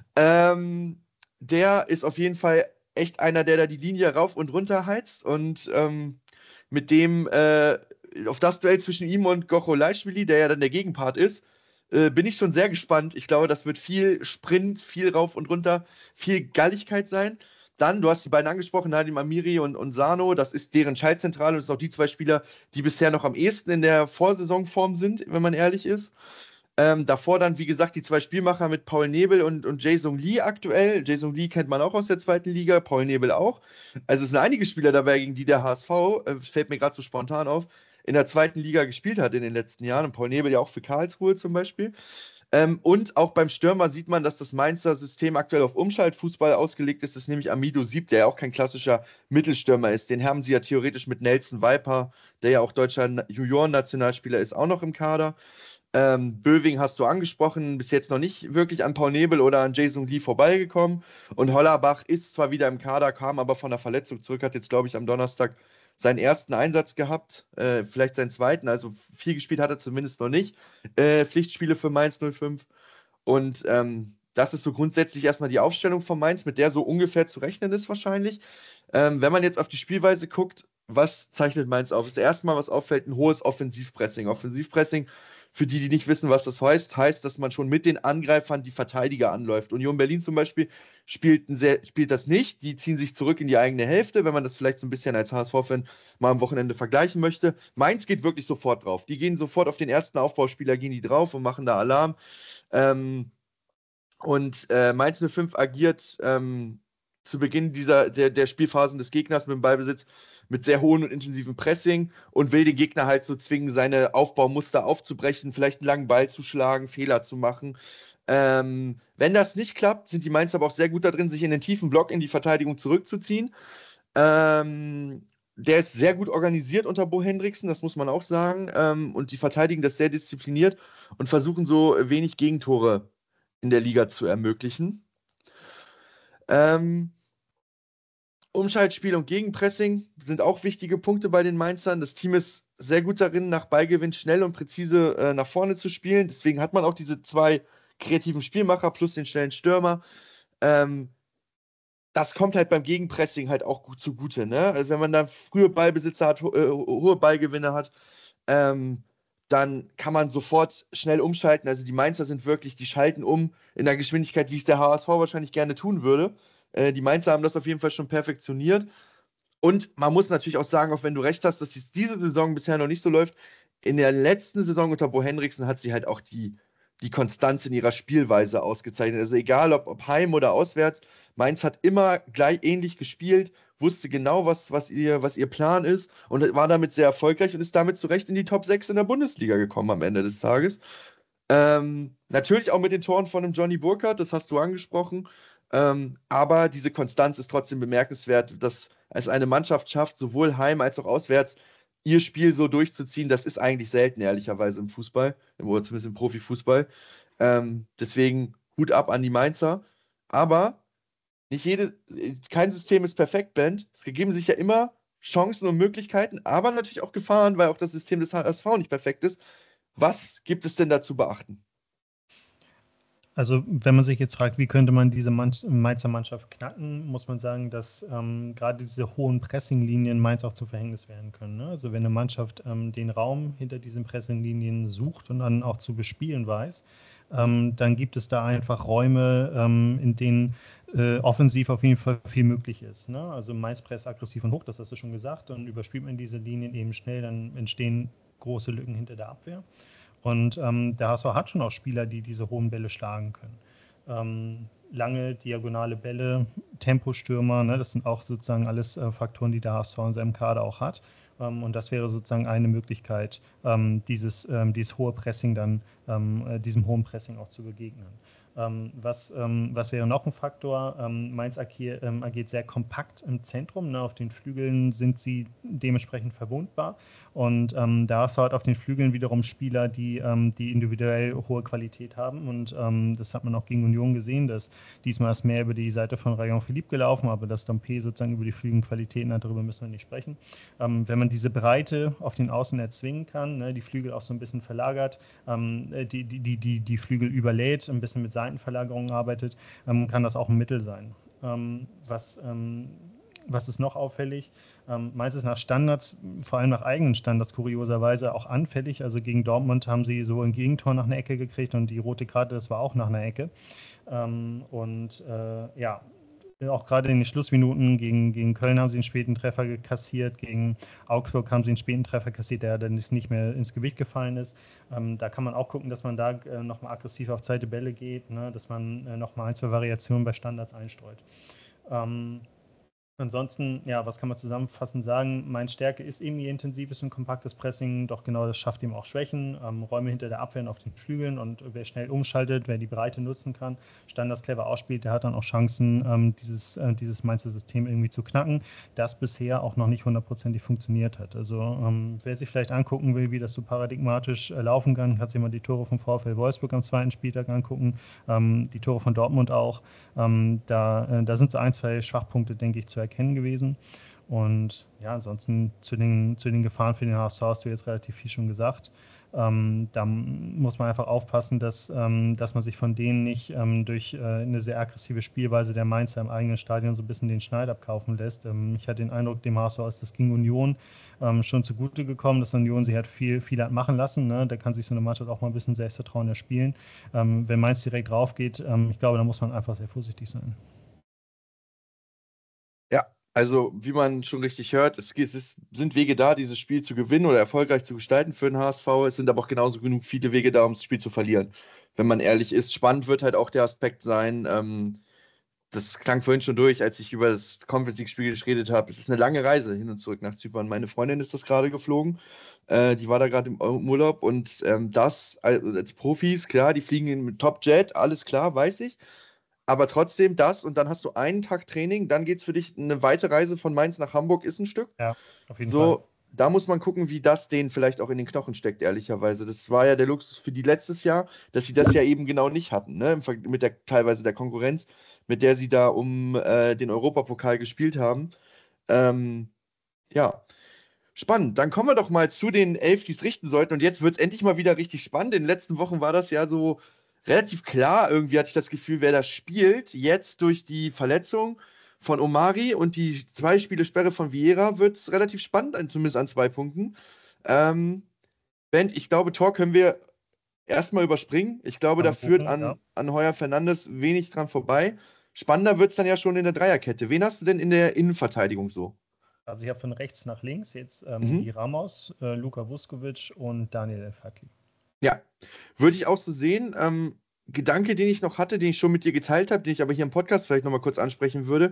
Ähm, Der ist auf jeden Fall echt einer, der da die Linie rauf und runter heizt und ähm, mit dem, äh, auf das Duell zwischen ihm und Gocholaischwili, der ja dann der Gegenpart ist, äh, bin ich schon sehr gespannt. Ich glaube, das wird viel Sprint, viel rauf und runter, viel Galligkeit sein. Dann, du hast die beiden angesprochen, Nadim Amiri und, und Sano, das ist deren Schaltzentrale und das sind auch die zwei Spieler, die bisher noch am ehesten in der Vorsaisonform sind, wenn man ehrlich ist. Ähm, davor dann, wie gesagt, die zwei Spielmacher mit Paul Nebel und, und Jason Lee aktuell. Jason Lee kennt man auch aus der zweiten Liga, Paul Nebel auch. Also es sind einige Spieler dabei, gegen die der H S V, äh, fällt mir gerade so spontan auf, in der zweiten Liga gespielt hat in den letzten Jahren. Und Paul Nebel ja auch für Karlsruhe zum Beispiel. Ähm, und auch beim Stürmer sieht man, dass das Mainzer System aktuell auf Umschaltfußball ausgelegt ist. Das ist nämlich Amido Sieb, der ja auch kein klassischer Mittelstürmer ist. Den haben sie ja theoretisch mit Nelson Viper, der ja auch deutscher Junioren-Nationalspieler ist, auch noch im Kader. Ähm, Böwing hast du angesprochen, bis jetzt noch nicht wirklich an Paul Nebel oder an Jason Lee vorbeigekommen. Und Hollerbach ist zwar wieder im Kader, kam aber von der Verletzung zurück, hat jetzt, glaube ich, am Donnerstag seinen ersten Einsatz gehabt, äh, vielleicht seinen zweiten, also viel gespielt hat er zumindest noch nicht. Äh, Pflichtspiele für Mainz null fünf. Und ähm, das ist so grundsätzlich erstmal die Aufstellung von Mainz, mit der so ungefähr zu rechnen ist wahrscheinlich. Ähm, wenn man jetzt auf die Spielweise guckt, was zeichnet Mainz auf? Das erste Mal, was auffällt, ein hohes Offensivpressing. Offensivpressing, für die, die nicht wissen, was das heißt, heißt, dass man schon mit den Angreifern die Verteidiger anläuft. Union Berlin zum Beispiel spielt, sehr, spielt das nicht. Die ziehen sich zurück in die eigene Hälfte, wenn man das vielleicht so ein bisschen als H S V-Fan mal am Wochenende vergleichen möchte. Mainz geht wirklich sofort drauf. Die gehen sofort auf den ersten Aufbauspieler, gehen die drauf und machen da Alarm. Ähm, und äh, Mainz null fünf agiert ähm, zu Beginn dieser, der, der Spielphasen des Gegners mit dem Ballbesitz mit sehr hohem und intensivem Pressing und will den Gegner halt so zwingen, seine Aufbaumuster aufzubrechen, vielleicht einen langen Ball zu schlagen, Fehler zu machen. Ähm, wenn das nicht klappt, sind die Mainzer aber auch sehr gut da drin, sich in den tiefen Block in die Verteidigung zurückzuziehen. Ähm, der ist sehr gut organisiert unter Bo Hendricksen, das muss man auch sagen. Ähm, und die verteidigen das sehr diszipliniert und versuchen so wenig Gegentore in der Liga zu ermöglichen. Ähm, Umschaltspiel und Gegenpressing sind auch wichtige Punkte bei den Mainzern. Das Team ist sehr gut darin, nach Ballgewinn schnell und präzise äh, nach vorne zu spielen. Deswegen hat man auch diese zwei kreativen Spielmacher plus den schnellen Stürmer. Ähm, das kommt halt beim Gegenpressing halt auch gut zugute. Ne? Also wenn man dann frühe Ballbesitzer hat, ho äh, hohe Ballgewinne hat, ähm, dann kann man sofort schnell umschalten. Also die Mainzer sind wirklich, die schalten um in der Geschwindigkeit, wie es der H S V wahrscheinlich gerne tun würde. Äh, die Mainzer haben das auf jeden Fall schon perfektioniert. Und man muss natürlich auch sagen, auch wenn du recht hast, dass es diese Saison bisher noch nicht so läuft, in der letzten Saison unter Bo Hendricksen hat sie halt auch die, die Konstanz in ihrer Spielweise ausgezeichnet. Also egal, ob, ob heim oder auswärts, Mainz hat immer gleich ähnlich gespielt, wusste genau, was, was, ihr, was ihr Plan ist und war damit sehr erfolgreich und ist damit zu Recht in die Top sechs in der Bundesliga gekommen am Ende des Tages. Ähm, natürlich auch mit den Toren von dem Johnny Burkhardt, das hast du angesprochen. Ähm, aber diese Konstanz ist trotzdem bemerkenswert, dass es eine Mannschaft schafft, sowohl heim als auch auswärts, ihr Spiel so durchzuziehen. Das ist eigentlich selten, ehrlicherweise, im Fußball, oder zumindest im Profifußball. Ähm, deswegen Hut ab an die Mainzer. Aber nicht jede, kein System ist perfekt, Ben. Es geben sich ja immer Chancen und Möglichkeiten, aber natürlich auch Gefahren, weil auch das System des H S V nicht perfekt ist. Was gibt es denn da zu beachten? Also wenn man sich jetzt fragt, wie könnte man diese Mann- Mainzer Mannschaft knacken, muss man sagen, dass ähm, gerade diese hohen Pressinglinien Mainz auch zu Verhängnis werden können. Ne? Also wenn eine Mannschaft ähm, den Raum hinter diesen Pressinglinien sucht und dann auch zu bespielen weiß, ähm, dann gibt es da einfach Räume, ähm, in denen äh, offensiv auf jeden Fall viel möglich ist. Ne? Also Mainz presst aggressiv und hoch, das hast du schon gesagt, und überspielt man diese Linien eben schnell, dann entstehen große Lücken hinter der Abwehr. Und ähm, der H S V hat schon auch Spieler, die diese hohen Bälle schlagen können. Ähm, lange, diagonale Bälle, Tempostürmer, ne, das sind auch sozusagen alles äh, Faktoren, die der H S V in seinem Kader auch hat. Ähm, und das wäre sozusagen eine Möglichkeit, ähm, dieses, ähm, dieses hohe Pressing dann, ähm, äh, diesem hohen Pressing auch zu begegnen. Ähm, was, ähm, was wäre noch ein Faktor? Ähm, Mainz agier, ähm, agiert sehr kompakt im Zentrum. Ne? Auf den Flügeln sind sie dementsprechend verwundbar. Und ähm, da hast du halt auf den Flügeln wiederum Spieler, die, ähm, die individuell hohe Qualität haben. Und ähm, das hat man auch gegen Union gesehen, dass diesmal ist mehr über die Seite von Rayon Philippe gelaufen, aber dass Dompe sozusagen über die Flügelqualitäten hat, darüber müssen wir nicht sprechen. Ähm, wenn man diese Breite auf den Außen erzwingen kann, ne, die Flügel auch so ein bisschen verlagert, ähm, die, die, die, die, die Flügel überlädt, ein bisschen mit Seitenverlagerungen arbeitet, ähm, kann das auch ein Mittel sein. Ähm, was, ähm, was ist noch auffällig? Ähm, Mainz ist nach Standards, vor allem nach eigenen Standards, kurioserweise auch anfällig. Also gegen Dortmund haben sie so ein Gegentor nach einer Ecke gekriegt und die rote Karte, das war auch nach einer Ecke. Ähm, und äh, ja, auch gerade in den Schlussminuten gegen, gegen Köln haben sie einen späten Treffer kassiert, gegen Augsburg haben sie einen späten Treffer kassiert, der dann nicht mehr ins Gewicht gefallen ist. Ähm, da kann man auch gucken, dass man da äh, nochmal aggressiv auf zweite Bälle geht, ne? Dass man äh, nochmal ein, zwei Variationen bei Standards einstreut. Ähm, Ansonsten, ja, was kann man zusammenfassend sagen? Meine Stärke ist eben ihr intensives und kompaktes Pressing, doch genau das schafft ihm auch Schwächen. Ähm, Räume hinter der Abwehr und auf den Flügeln und wer schnell umschaltet, wer die Breite nutzen kann, Standards clever ausspielt, der hat dann auch Chancen, ähm, dieses, äh, dieses Mainzer System irgendwie zu knacken, das bisher auch noch nicht hundertprozentig funktioniert hat. Also ähm, wer sich vielleicht angucken will, wie das so paradigmatisch äh, laufen kann, kann sich mal die Tore vom VfL Wolfsburg am zweiten Spieltag angucken, ähm, die Tore von Dortmund auch. Ähm, da, äh, da sind so ein, zwei Schwachpunkte, denke ich, zu erkennen gewesen. Und ja, ansonsten zu den, zu den Gefahren für den H S V hast du jetzt relativ viel schon gesagt. Ähm, da muss man einfach aufpassen, dass, ähm, dass man sich von denen nicht ähm, durch äh, eine sehr aggressive Spielweise der Mainzer im eigenen Stadion so ein bisschen den Schneid abkaufen lässt. Ähm, ich hatte den Eindruck, dem H S V ist das gegen Union ähm, schon zugute gekommen, dass Union sich halt viel, viel hat machen lassen. Ne? Da kann sich so eine Mannschaft auch mal ein bisschen Selbstvertrauen erspielen. Ähm, wenn Mainz direkt drauf geht, ähm, ich glaube, da muss man einfach sehr vorsichtig sein. Ja, also wie man schon richtig hört, es, es ist, sind Wege da, dieses Spiel zu gewinnen oder erfolgreich zu gestalten für den H S V. Es sind aber auch genauso genug viele Wege da, um das Spiel zu verlieren. Wenn man ehrlich ist, spannend wird halt auch der Aspekt sein, ähm, das klang vorhin schon durch, als ich über das Conference League-Spiel geredet habe. Es ist eine lange Reise hin und zurück nach Zypern. Meine Freundin ist das gerade geflogen. Äh, die war da gerade im Urlaub und ähm, das als Profis, klar, die fliegen mit Top-Jet, alles klar, weiß ich. Aber trotzdem das und dann hast du einen Tag Training, dann geht es für dich eine weite Reise von Mainz nach Hamburg, ist ein Stück. Ja, auf jeden Fall. So, da muss man gucken, wie das denen vielleicht auch in den Knochen steckt, ehrlicherweise. Das war ja der Luxus für die letztes Jahr, dass sie das ja eben genau nicht hatten, ne? Im Ver- Mit der teilweise der Konkurrenz, mit der sie da um äh, den Europapokal gespielt haben. Ähm, ja, spannend. Dann kommen wir doch mal zu den elf, die es richten sollten. Und jetzt wird es endlich mal wieder richtig spannend. In den letzten Wochen war das ja so relativ klar. Irgendwie hatte ich das Gefühl, wer das spielt. Jetzt durch die Verletzung von Omari und die zwei Spiele Sperre von Vieira wird es relativ spannend, zumindest an zwei Punkten. Ähm, Ben, ich glaube, Tor können wir erstmal überspringen. Ich glaube, Kann da man führt gucken, ja. an, an Heuer Fernandes wenig dran vorbei. Spannender wird es dann ja schon in der Dreierkette. Wen hast du denn in der Innenverteidigung so? Also ich habe von rechts nach links jetzt ähm, Mhm. die Ramos, äh, Luka Vuskovic und Daniel El-Faki. Ja, würde ich auch so sehen. Ähm, Gedanke, den ich noch hatte, den ich schon mit dir geteilt habe, den ich aber hier im Podcast vielleicht nochmal kurz ansprechen würde.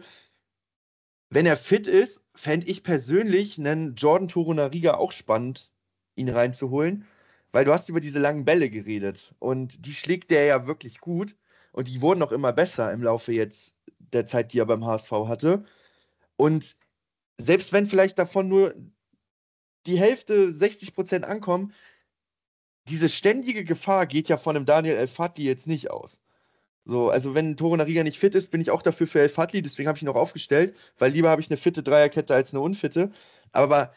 Wenn er fit ist, fände ich persönlich einen Jordan Torunariga auch spannend, ihn reinzuholen, weil du hast über diese langen Bälle geredet und die schlägt der ja wirklich gut und die wurden auch immer besser im Laufe jetzt der Zeit, die er beim H S V hatte. Und selbst wenn vielleicht davon nur die Hälfte, sechzig Prozent ankommen, diese ständige Gefahr geht ja von dem Daniel El-Fadli jetzt nicht aus. So, also wenn Torunariga nicht fit ist, bin ich auch dafür für El-Fadli, deswegen habe ich ihn auch aufgestellt, weil lieber habe ich eine fitte Dreierkette als eine unfitte. Aber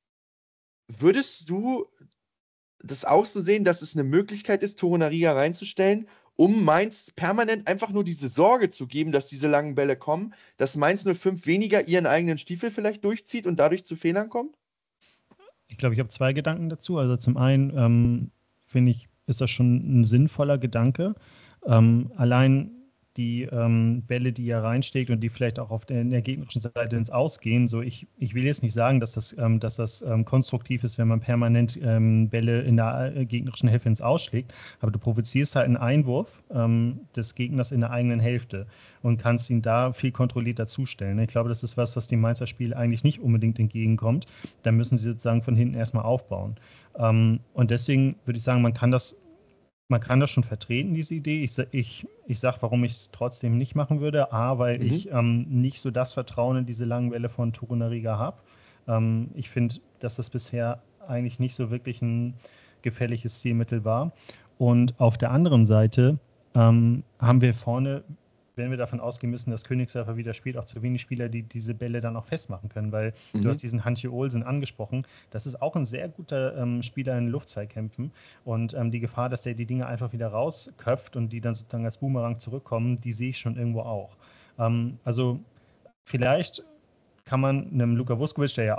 würdest du das auch so sehen, dass es eine Möglichkeit ist, Torunariga reinzustellen, um Mainz permanent einfach nur diese Sorge zu geben, dass diese langen Bälle kommen, dass Mainz null fünf weniger ihren eigenen Stiefel vielleicht durchzieht und dadurch zu Fehlern kommt? Ich glaube, ich habe zwei Gedanken dazu. Also zum einen ähm, finde ich, ist das schon ein sinnvoller Gedanke. Ähm, allein die ähm, Bälle, die er reinsteckt und die vielleicht auch auf der, in der gegnerischen Seite ins Ausgehen. So, ich, ich will jetzt nicht sagen, dass das, ähm, dass das ähm, konstruktiv ist, wenn man permanent ähm, Bälle in der äh, gegnerischen Hälfte ins Ausschlägt, aber du provozierst halt einen Einwurf ähm, des Gegners in der eigenen Hälfte und kannst ihn da viel kontrollierter zustellen. Ich glaube, das ist was, was dem Mainzer Spiel eigentlich nicht unbedingt entgegenkommt. Da müssen sie sozusagen von hinten erstmal aufbauen. Ähm, und deswegen würde ich sagen, man kann das Man kann das schon vertreten, diese Idee. Ich, ich, ich sage, warum ich es trotzdem nicht machen würde. A, weil Mhm. ich ähm, nicht so das Vertrauen in diese langen Welle von Torunariga habe. Ähm, ich finde, dass das bisher eigentlich nicht so wirklich ein gefährliches Zielmittel war. Und auf der anderen Seite ähm, haben wir vorne, wenn wir davon ausgehen müssen, dass Königsdörfer wieder spielt, auch zu wenig Spieler, die diese Bälle dann auch festmachen können. Weil Mhm. du hast diesen Hantje Olsen angesprochen. Das ist auch ein sehr guter ähm, Spieler in Luftzweikämpfen. Und ähm, die Gefahr, dass er die Dinge einfach wieder rausköpft und die dann sozusagen als Boomerang zurückkommen, die sehe ich schon irgendwo auch. Ähm, also vielleicht kann man einem Luka Vuskovic, der ja auch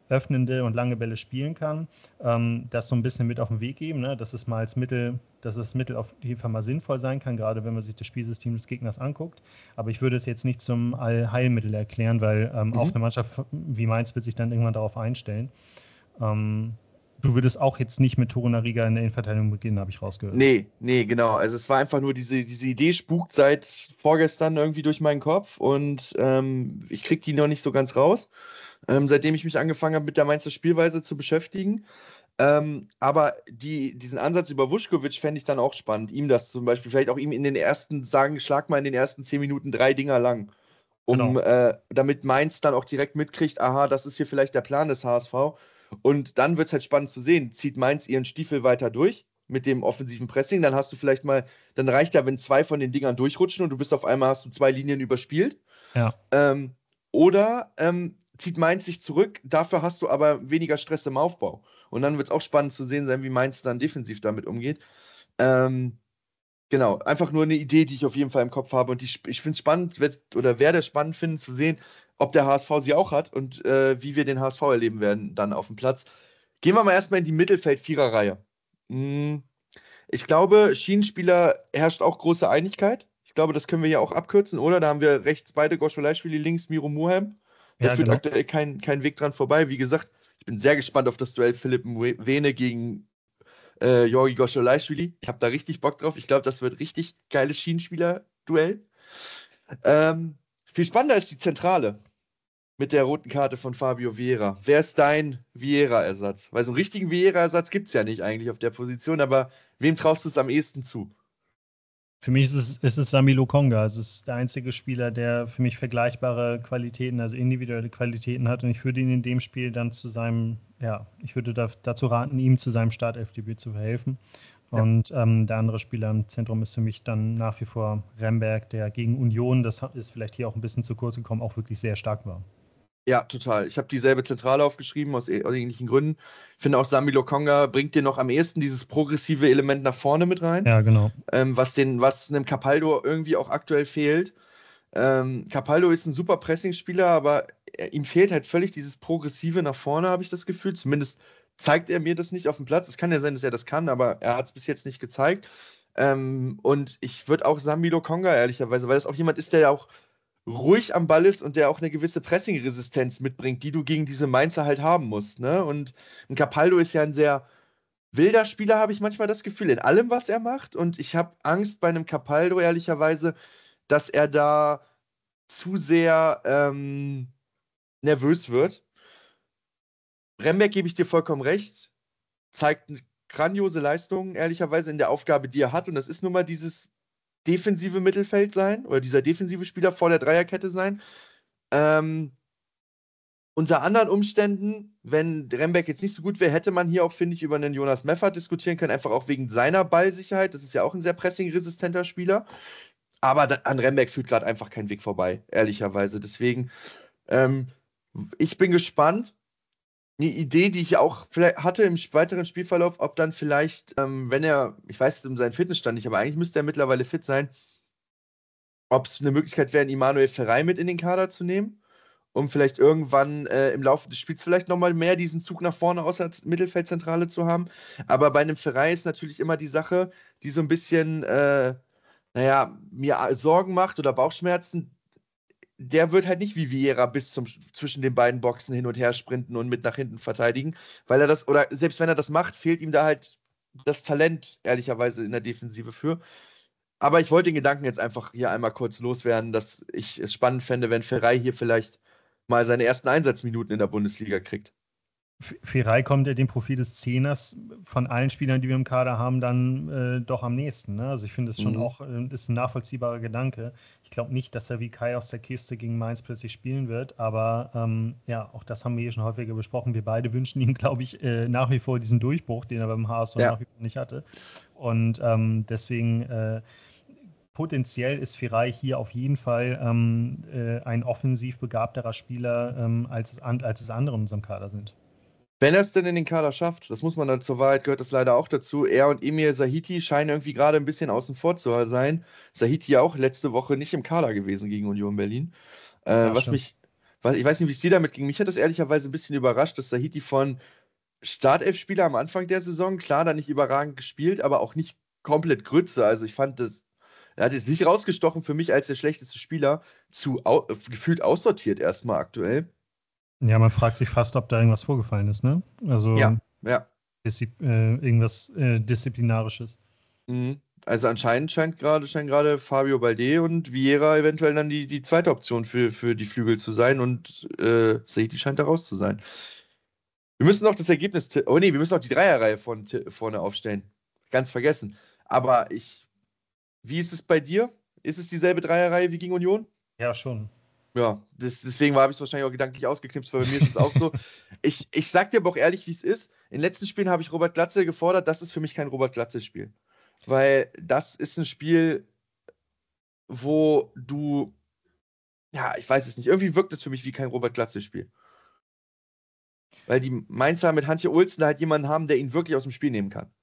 öffnende und lange Bälle spielen kann, ähm, das so ein bisschen mit auf den Weg geben, ne? dass es mal als Mittel, dass es Mittel auf jeden Fall mal sinnvoll sein kann, gerade wenn man sich das Spielsystem des Gegners anguckt. Aber ich würde es jetzt nicht zum Allheilmittel erklären, weil ähm, Mhm. auch eine Mannschaft wie Mainz wird sich dann irgendwann darauf einstellen. Ähm, du würdest auch jetzt nicht mit Torunariga in der Innenverteidigung beginnen, habe ich rausgehört. Nee, nee, genau. Also es war einfach nur diese, diese Idee spukt seit vorgestern irgendwie durch meinen Kopf und ähm, ich krieg die noch nicht so ganz raus, ähm, seitdem ich mich angefangen habe, mit der Mainzer Spielweise zu beschäftigen. Ähm, aber die, diesen Ansatz über Vuskovic fände ich dann auch spannend. Ihm das zum Beispiel, vielleicht auch ihm in den ersten, sagen, schlag mal in den ersten zehn Minuten drei Dinger lang, um Genau. äh, damit Mainz dann auch direkt mitkriegt, aha, das ist hier vielleicht der Plan des H S V. Und dann wird es halt spannend zu sehen, zieht Mainz ihren Stiefel weiter durch mit dem offensiven Pressing, dann hast du vielleicht mal, dann reicht ja, wenn zwei von den Dingern durchrutschen und du bist auf einmal, hast du zwei Linien überspielt. Ja. Ähm, oder ähm, zieht Mainz sich zurück, dafür hast du aber weniger Stress im Aufbau. Und dann wird es auch spannend zu sehen sein, wie Mainz dann defensiv damit umgeht. Ähm, genau, einfach nur eine Idee, die ich auf jeden Fall im Kopf habe. Und die, ich finde es spannend, wird, oder werde es spannend finden, zu sehen, ob der H S V sie auch hat und äh, wie wir den H S V erleben werden dann auf dem Platz. Gehen wir mal erstmal in die Mittelfeld-Vierer-Reihe. Hm, ich glaube, Schienenspieler herrscht auch große Einigkeit. Ich glaube, das können wir ja auch abkürzen, oder? Da haben wir rechts beide Goscholaischwili, links Miro Muheim. Da Ja, führt genau. aktuell kein, kein Weg dran vorbei. Wie gesagt, ich bin sehr gespannt auf das Duell Philipp Mwene gegen äh, Georgi Goscholaischwili. Ich habe da richtig Bock drauf. Ich glaube, das wird richtig geiles Schienenspieler-Duell. Ähm, viel spannender ist die Zentrale mit der roten Karte von Fabio Vieira. Wer ist dein Vieira-Ersatz? Weil so einen richtigen Vieira-Ersatz gibt es ja nicht eigentlich auf der Position, aber wem traust du es am ehesten zu? Für mich ist es, ist es Sami Lokonga. Es ist der einzige Spieler, der für mich vergleichbare Qualitäten, also individuelle Qualitäten hat. Und ich würde ihn in dem Spiel dann zu seinem, ja, ich würde da, dazu raten, ihm zu seinem Startelfdebüt zu verhelfen. Ja. Und ähm, der andere Spieler im Zentrum ist für mich dann nach wie vor Remberg, der gegen Union, das ist vielleicht hier auch ein bisschen zu kurz gekommen, auch wirklich sehr stark war. Ja, total. Ich habe dieselbe Zentrale aufgeschrieben, aus, aus ähnlichen Gründen. Ich finde auch, Sami Lokonga bringt dir noch am ehesten dieses progressive Element nach vorne mit rein, Ja, genau. ähm, was, den, was einem Capaldo irgendwie auch aktuell fehlt. Ähm, Capaldo ist ein super Pressingspieler, aber er, ihm fehlt halt völlig dieses Progressive nach vorne, habe ich das Gefühl. Zumindest zeigt er mir das nicht auf dem Platz. Es kann ja sein, dass er das kann, aber er hat es bis jetzt nicht gezeigt. Ähm, und ich würde auch Sami Lokonga, ehrlicherweise, weil das auch jemand ist, der ja auch ruhig am Ball ist und der auch eine gewisse Pressing-Resistenz mitbringt, die du gegen diese Mainzer halt haben musst. Ne? Und ein Capaldo ist ja ein sehr wilder Spieler, habe ich manchmal das Gefühl, in allem, was er macht. Und ich habe Angst bei einem Capaldo, ehrlicherweise, dass er da zu sehr ähm, nervös wird. Rembeck, gebe ich dir vollkommen recht, zeigt eine grandiose Leistung, ehrlicherweise, in der Aufgabe, die er hat. Und das ist nun mal dieses defensive Mittelfeld sein oder dieser defensive Spieler vor der Dreierkette sein. Ähm, unter anderen Umständen, wenn Rembeck jetzt nicht so gut wäre, hätte man hier auch, finde ich, über einen Jonas Meffert diskutieren können, einfach auch wegen seiner Ballsicherheit. Das ist ja auch ein sehr pressingresistenter Spieler. Aber da, an Rembeck führt gerade einfach kein Weg vorbei, ehrlicherweise. Deswegen, ähm, ich bin gespannt. Eine Idee, die ich auch vielleicht hatte im weiteren Spielverlauf, ob dann vielleicht, ähm, wenn er, ich weiß jetzt um seinen Fitnessstand nicht, aber eigentlich müsste er mittlerweile fit sein, ob es eine Möglichkeit wäre, einen Immanuel Ferrei mit in den Kader zu nehmen, um vielleicht irgendwann äh, im Laufe des Spiels vielleicht nochmal mehr diesen Zug nach vorne aus der Mittelfeldzentrale zu haben. Aber bei einem Ferrei ist natürlich immer die Sache, die so ein bisschen, äh, naja, mir Sorgen macht oder Bauchschmerzen. Der wird halt nicht wie Vieira bis zum zwischen den beiden Boxen hin und her sprinten und mit nach hinten verteidigen, weil er das, oder selbst wenn er das macht, fehlt ihm da halt das Talent, ehrlicherweise, in der Defensive für. Aber ich wollte den Gedanken jetzt einfach hier einmal kurz loswerden, dass ich es spannend fände, wenn Ferrei hier vielleicht mal seine ersten Einsatzminuten in der Bundesliga kriegt. Ferrei kommt ja dem Profil des Zehners von allen Spielern, die wir im Kader haben, dann äh, doch am nächsten. Ne? Also ich finde es schon Mhm. auch, äh, ist ein nachvollziehbarer Gedanke. Ich glaube nicht, dass er wie Kai aus der Kiste gegen Mainz plötzlich spielen wird, aber ähm, ja, auch das haben wir hier schon häufiger besprochen. Wir beide wünschen ihm, glaube ich, äh, nach wie vor diesen Durchbruch, den er beim H S V Ja. nach wie vor nicht hatte. Und ähm, deswegen äh, potenziell ist Ferrei hier auf jeden Fall ähm, äh, ein offensiv begabterer Spieler, ähm, als, es an, als es andere in unserem Kader sind. Wenn er es denn in den Kader schafft, das muss man dann zur Wahrheit, gehört das leider auch dazu. Er und Emir Sahiti scheinen irgendwie gerade ein bisschen außen vor zu sein. Sahiti ja auch letzte Woche nicht im Kader gewesen gegen Union Berlin. Äh, Ja, was stimmt. mich, Was, ich weiß nicht, wie es dir damit ging. Mich hat das ehrlicherweise ein bisschen überrascht, dass Saidi von Startelf-Spieler am Anfang der Saison, klar, da nicht überragend gespielt, aber auch nicht komplett Grütze. Also ich fand das, er hat jetzt nicht rausgestochen für mich als der schlechteste Spieler, zu au gefühlt aussortiert erstmal aktuell. Ja, man fragt sich fast, ob da irgendwas vorgefallen ist, ne? Also Ja, ja. Diszi- äh, irgendwas äh, Disziplinarisches. Mhm. Also anscheinend scheint gerade scheint gerade Fabio Balde und Vieira eventuell dann die, die zweite Option für, für die Flügel zu sein und äh, Saidi scheint da raus zu sein. Wir müssen noch das Ergebnis. ti- Oh nee, wir müssen noch die Dreierreihe von, ti- vorne aufstellen. Ganz vergessen. Aber ich. Wie ist es bei dir? Ist es dieselbe Dreierreihe wie gegen Union? Ja, schon. Ja, das, deswegen habe ich es wahrscheinlich auch gedanklich ausgeknipst, weil bei mir ist es auch so. Ich, ich sag dir aber auch ehrlich, wie es ist. In den letzten Spielen habe ich Robert Glatzel gefordert. Das ist für mich kein Robert Glatzel-Spiel. Weil das ist ein Spiel, wo du. Ja, ich weiß es nicht. Irgendwie wirkt es für mich wie kein Robert Glatzel-Spiel. Weil die Mainzer mit Hantje Olsen da halt jemanden haben, der ihn wirklich aus dem Spiel nehmen kann.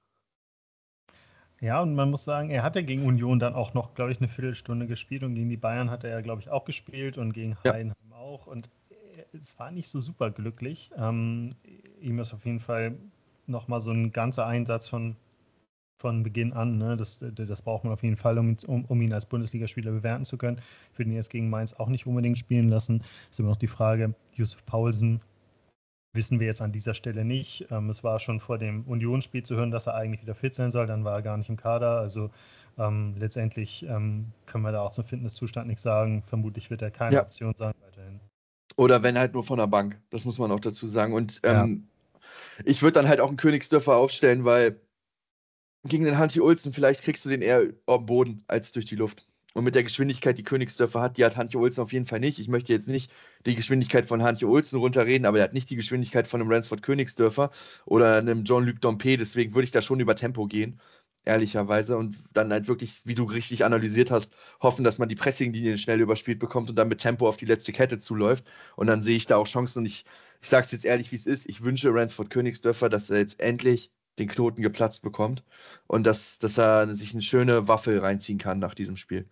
Ja, und man muss sagen, er hat ja gegen Union dann auch noch, glaube ich, eine Viertelstunde gespielt und gegen die Bayern hat er ja, glaube ich, auch gespielt und gegen Ja. Heidenheim auch. Und es war nicht so super glücklich. Ähm, ihm ist auf jeden Fall nochmal so ein ganzer Einsatz von, von Beginn an. Ne? Das, das braucht man auf jeden Fall, um, um, um ihn als Bundesligaspieler bewerten zu können. Für den jetzt gegen Mainz auch nicht unbedingt spielen lassen. Ist immer noch die Frage, Yusuf Paulsen. Wissen wir jetzt an dieser Stelle nicht. Ähm, es war schon vor dem Unionsspiel zu hören, dass er eigentlich wieder fit sein soll. Dann war er gar nicht im Kader. Also ähm, letztendlich ähm, können wir da auch zum Fitnesszustand nichts sagen. Vermutlich wird er keine Ja. Option sein weiterhin. Oder wenn halt nur von der Bank. Das muss man auch dazu sagen. Und Ja. ähm, ich würde dann halt auch einen Königsdörfer aufstellen, weil gegen den Hanti Olsen vielleicht kriegst du den eher am Boden als durch die Luft. Und mit der Geschwindigkeit, die Königsdörfer hat, die hat Hantje Olsen auf jeden Fall nicht. Ich möchte jetzt nicht die Geschwindigkeit von Hantje Olsen runterreden, aber er hat nicht die Geschwindigkeit von einem Ransford Königsdörfer oder einem Jean-Luc Dompe. Deswegen würde ich da schon über Tempo gehen, ehrlicherweise. Und dann halt wirklich, wie du richtig analysiert hast, hoffen, dass man die Pressinglinien schnell überspielt bekommt und dann mit Tempo auf die letzte Kette zuläuft. Und dann sehe ich da auch Chancen. Und ich, ich sage es jetzt ehrlich, wie es ist. Ich wünsche Ransford Königsdörfer, dass er jetzt endlich den Knoten geplatzt bekommt und dass, dass er sich eine schöne Waffel reinziehen kann nach diesem Spiel.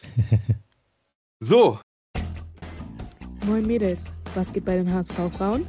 So, Moin Mädels, was geht bei den H S V-Frauen?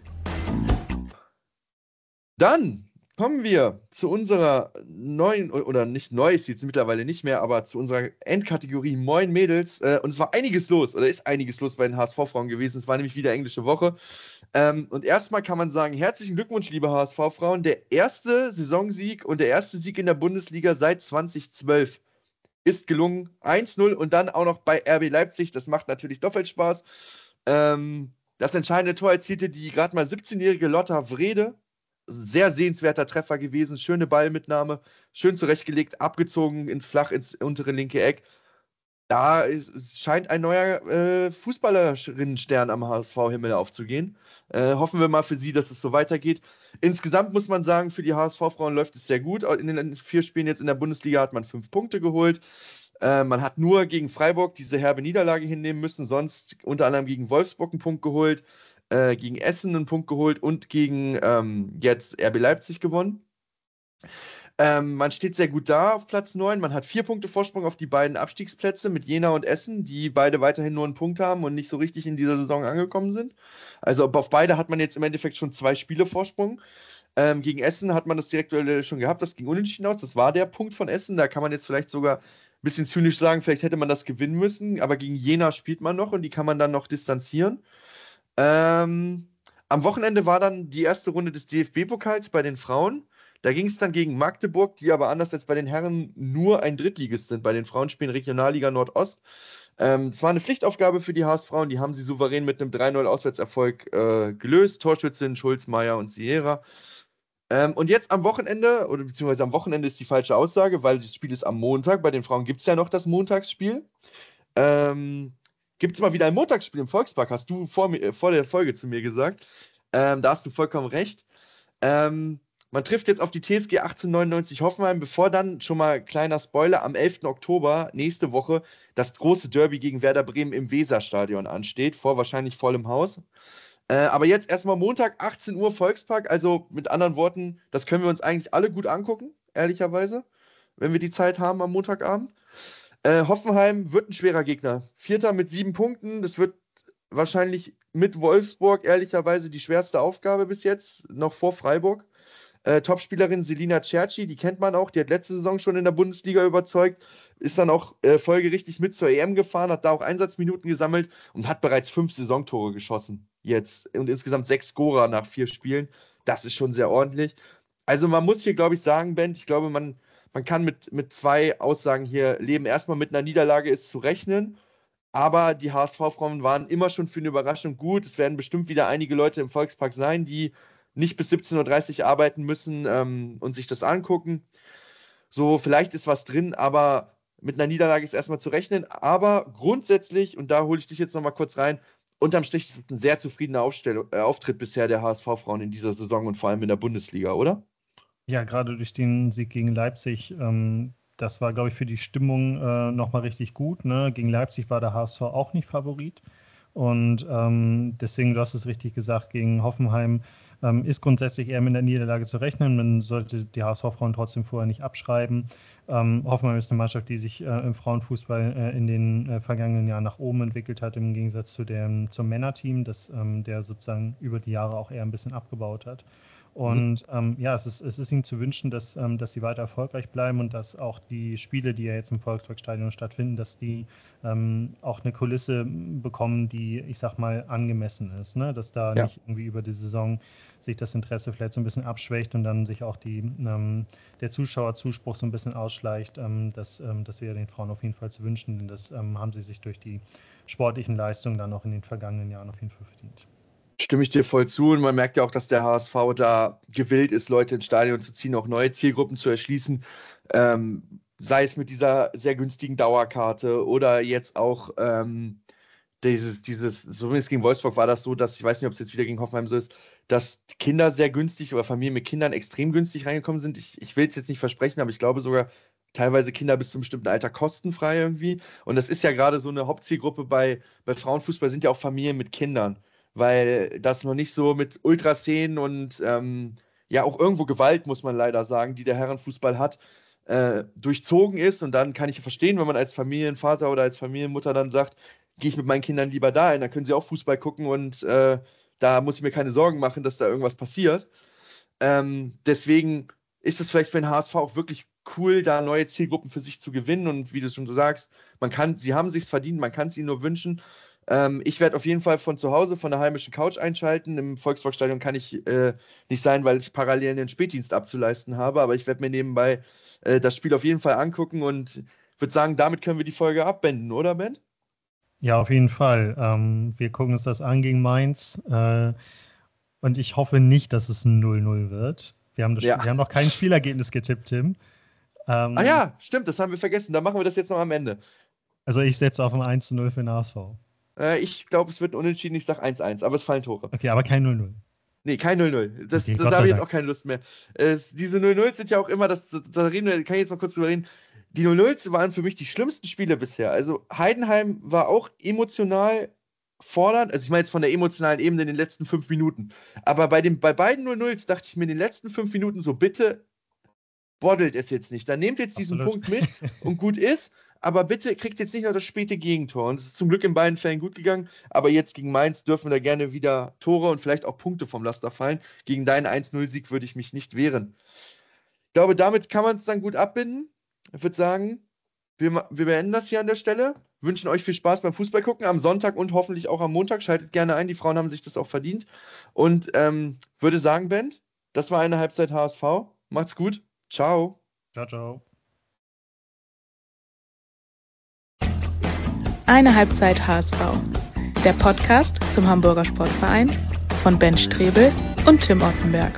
dann kommen wir zu unserer neuen, oder nicht neu, ist jetzt mittlerweile nicht mehr, aber zu unserer Endkategorie Moin Mädels. Äh, und es war einiges los, oder ist einiges los bei den H S V-Frauen gewesen. Es war nämlich wieder englische Woche. Ähm, und erstmal kann man sagen, herzlichen Glückwunsch, liebe H S V-Frauen. Der erste Saisonsieg und der erste Sieg in der Bundesliga seit zweitausendzwölf ist gelungen. eins null und dann auch noch bei R B Leipzig. Das macht natürlich doppelt Spaß. Ähm, das entscheidende Tor erzielte die gerade mal siebzehnjährige Lotta Wrede. Sehr sehenswerter Treffer gewesen. Schöne Ballmitnahme. Schön zurechtgelegt, abgezogen ins Flach, ins untere linke Eck. Da ist, es scheint ein neuer äh, Fußballerinnenstern am H S V-Himmel aufzugehen. Äh, hoffen wir mal für sie, dass es so weitergeht. Insgesamt muss man sagen, für die H S V-Frauen läuft es sehr gut. In den vier Spielen jetzt in der Bundesliga hat man fünf Punkte geholt. Äh, man hat nur gegen Freiburg diese herbe Niederlage hinnehmen müssen, sonst unter anderem gegen Wolfsburg einen Punkt geholt, äh, gegen Essen einen Punkt geholt und gegen ähm, jetzt R B Leipzig gewonnen. Ähm, man steht sehr gut da auf Platz neun. Man hat vier Punkte Vorsprung auf die beiden Abstiegsplätze mit Jena und Essen, die beide weiterhin nur einen Punkt haben und nicht so richtig in dieser Saison angekommen sind. Also auf beide hat man jetzt im Endeffekt schon zwei Spiele Vorsprung. Ähm, gegen Essen hat man das direkt schon gehabt, das ging unentschieden aus. Das war der Punkt von Essen. Da kann man jetzt vielleicht sogar ein bisschen zynisch sagen, vielleicht hätte man das gewinnen müssen, aber gegen Jena spielt man noch und die kann man dann noch distanzieren. Ähm, am Wochenende war dann die erste Runde des D F B-Pokals bei den Frauen. Da ging es dann gegen Magdeburg, die aber anders als bei den Herren nur ein Drittligist sind. Bei den Frauen spielen Regionalliga Nordost. Ähm, es war eine Pflichtaufgabe für die H S-Frauen, die haben sie souverän mit einem drei null Auswärtserfolg äh, gelöst. Torschützen Schulz, Meier und Sierra. Ähm, und jetzt am Wochenende, oder beziehungsweise am Wochenende ist die falsche Aussage, weil das Spiel ist am Montag. Bei den Frauen gibt es ja noch das Montagsspiel. Ähm, gibt es mal wieder ein Montagsspiel im Volkspark, hast du vor, mir, vor der Folge zu mir gesagt. Ähm, da hast du vollkommen recht. Ähm, man trifft jetzt auf die T S G achtzehnhundertneunundneunzig Hoffenheim, bevor dann schon mal kleiner Spoiler, am elften Oktober, nächste Woche, das große Derby gegen Werder Bremen im Weserstadion ansteht, vor wahrscheinlich vollem Haus. Äh, aber jetzt erstmal Montag, achtzehn Uhr Volkspark, also mit anderen Worten, das können wir uns eigentlich alle gut angucken, ehrlicherweise, wenn wir die Zeit haben am Montagabend. Äh, Hoffenheim wird ein schwerer Gegner. Vierter mit sieben Punkten, das wird wahrscheinlich mit Wolfsburg ehrlicherweise die schwerste Aufgabe bis jetzt, noch vor Freiburg. Äh, Topspielerin Selina Cerci, die kennt man auch, die hat letzte Saison schon in der Bundesliga überzeugt, ist dann auch äh, folgerichtig mit zur E M gefahren, hat da auch Einsatzminuten gesammelt und hat bereits fünf Saisontore geschossen jetzt und insgesamt sechs Scorer nach vier Spielen. Das ist schon sehr ordentlich. Also man muss hier, glaube ich, sagen, Ben, ich glaube, man, man kann mit, mit zwei Aussagen hier leben. Erstmal mit einer Niederlage ist zu rechnen, aber die H S V-Frauen waren immer schon für eine Überraschung gut. Es werden bestimmt wieder einige Leute im Volkspark sein, die nicht bis siebzehn Uhr dreißig arbeiten müssen ähm, und sich das angucken. So, vielleicht ist was drin, aber mit einer Niederlage ist erstmal zu rechnen. Aber grundsätzlich, und da hole ich dich jetzt nochmal kurz rein, unterm Strich ist es ein sehr zufriedener Aufstell- äh, Auftritt bisher der H S V-Frauen in dieser Saison und vor allem in der Bundesliga, oder? Ja, gerade durch den Sieg gegen Leipzig, ähm, das war, glaube ich, für die Stimmung äh, nochmal richtig gut. Ne? Gegen Leipzig war der H S V auch nicht Favorit. Und ähm, deswegen, du hast es richtig gesagt, gegen Hoffenheim ähm, ist grundsätzlich eher mit der Niederlage zu rechnen. Man sollte die H S V-Frauen trotzdem vorher nicht abschreiben. Ähm, Hoffenheim ist eine Mannschaft, die sich äh, im Frauenfußball äh, in den äh, vergangenen Jahren nach oben entwickelt hat, im Gegensatz zu dem, zum Männerteam, das ähm, der sozusagen über die Jahre auch eher ein bisschen abgebaut hat. Und ähm, ja, es ist, es ist ihnen zu wünschen, dass, ähm, dass sie weiter erfolgreich bleiben und dass auch die Spiele, die ja jetzt im Volksparkstadion stattfinden, dass die ähm, auch eine Kulisse bekommen, die, ich sag mal, angemessen ist. Ne? Dass da Ja. nicht irgendwie über die Saison sich das Interesse vielleicht so ein bisschen abschwächt und dann sich auch die, ähm, der Zuschauerzuspruch so ein bisschen ausschleicht. Ähm, das, ähm, das wäre den Frauen auf jeden Fall zu wünschen, denn das ähm, haben sie sich durch die sportlichen Leistungen dann auch in den vergangenen Jahren auf jeden Fall verdient. Stimme ich dir voll zu und man merkt ja auch, dass der H S V da gewillt ist, Leute ins Stadion zu ziehen, auch neue Zielgruppen zu erschließen, ähm, sei es mit dieser sehr günstigen Dauerkarte oder jetzt auch ähm, dieses, dieses, zumindest gegen Wolfsburg war das so, dass, ich weiß nicht, ob es jetzt wieder gegen Hoffenheim so ist, dass Kinder sehr günstig oder Familien mit Kindern extrem günstig reingekommen sind. Ich, ich will es jetzt nicht versprechen, aber ich glaube sogar teilweise Kinder bis zu einem bestimmten Alter kostenfrei irgendwie. Und das ist ja gerade so eine Hauptzielgruppe bei, bei Frauenfußball, sind ja auch Familien mit Kindern, weil das noch nicht so mit Ultraszenen und ähm, ja auch irgendwo Gewalt, muss man leider sagen, die der Herrenfußball hat, äh, durchzogen ist. Und dann kann ich verstehen, wenn man als Familienvater oder als Familienmutter dann sagt, gehe ich mit meinen Kindern lieber dahin, dann können sie auch Fußball gucken und äh, da muss ich mir keine Sorgen machen, dass da irgendwas passiert. Ähm, deswegen ist es vielleicht für den H S V auch wirklich cool, da neue Zielgruppen für sich zu gewinnen und wie du schon so sagst, man kann, sie haben sich's verdient, man kann es ihnen nur wünschen. Ähm, ich werde auf jeden Fall von zu Hause, von der heimischen Couch einschalten. Im Volksparkstadion kann ich äh, nicht sein, weil ich parallel den Spätdienst abzuleisten habe, aber ich werde mir nebenbei äh, das Spiel auf jeden Fall angucken und würde sagen, damit können wir die Folge abbeenden, oder Ben? Ja, auf jeden Fall. Ähm, wir gucken uns das an gegen Mainz äh, und ich hoffe nicht, dass es ein null null wird. Wir haben, das, Ja. wir haben noch kein Spielergebnis getippt, Tim. Ähm, Ah ja, stimmt, das haben wir vergessen. Da machen wir das jetzt noch am Ende. Also ich setze auf ein eins zu null für den H S V. Äh, ich glaube, es wird ein Unentschieden, ich sage eins eins, aber es fallen Tore. Okay, aber kein null null. Nee, kein null null. Das, Okay, da Gott da sei habe ich jetzt Dank. auch keine Lust mehr. Äh, diese null null sind ja auch immer, das, da reden wir, kann ich jetzt noch kurz drüber reden. Die null null waren für mich die schlimmsten Spiele bisher. Also Heidenheim war auch emotional fordernd, also ich meine jetzt von der emotionalen Ebene in den letzten fünf Minuten. Aber bei, dem, bei beiden null nulls dachte ich mir in den letzten fünf Minuten so, bitte boddelt es jetzt nicht. Dann nehmt jetzt diesen Absolut. Punkt mit und gut ist, aber bitte kriegt jetzt nicht noch das späte Gegentor. Und es ist zum Glück in beiden Fällen gut gegangen, aber jetzt gegen Mainz dürfen da gerne wieder Tore und vielleicht auch Punkte vom Laster fallen. Gegen deinen eins null Sieg würde ich mich nicht wehren. Ich glaube, damit kann man es dann gut abbinden. Ich würde sagen, wir, ma- wir beenden das hier an der Stelle. Wünschen euch viel Spaß beim Fußball gucken am Sonntag und hoffentlich auch am Montag. Schaltet gerne ein, die Frauen haben sich das auch verdient. Und ähm, würde sagen, Ben, das war eine Halbzeit H S V. Macht's gut. Ciao. Ciao, ciao. Eine Halbzeit H S V. Der Podcast zum Hamburger Sportverein von Ben Strebel und Tim Ottenberg.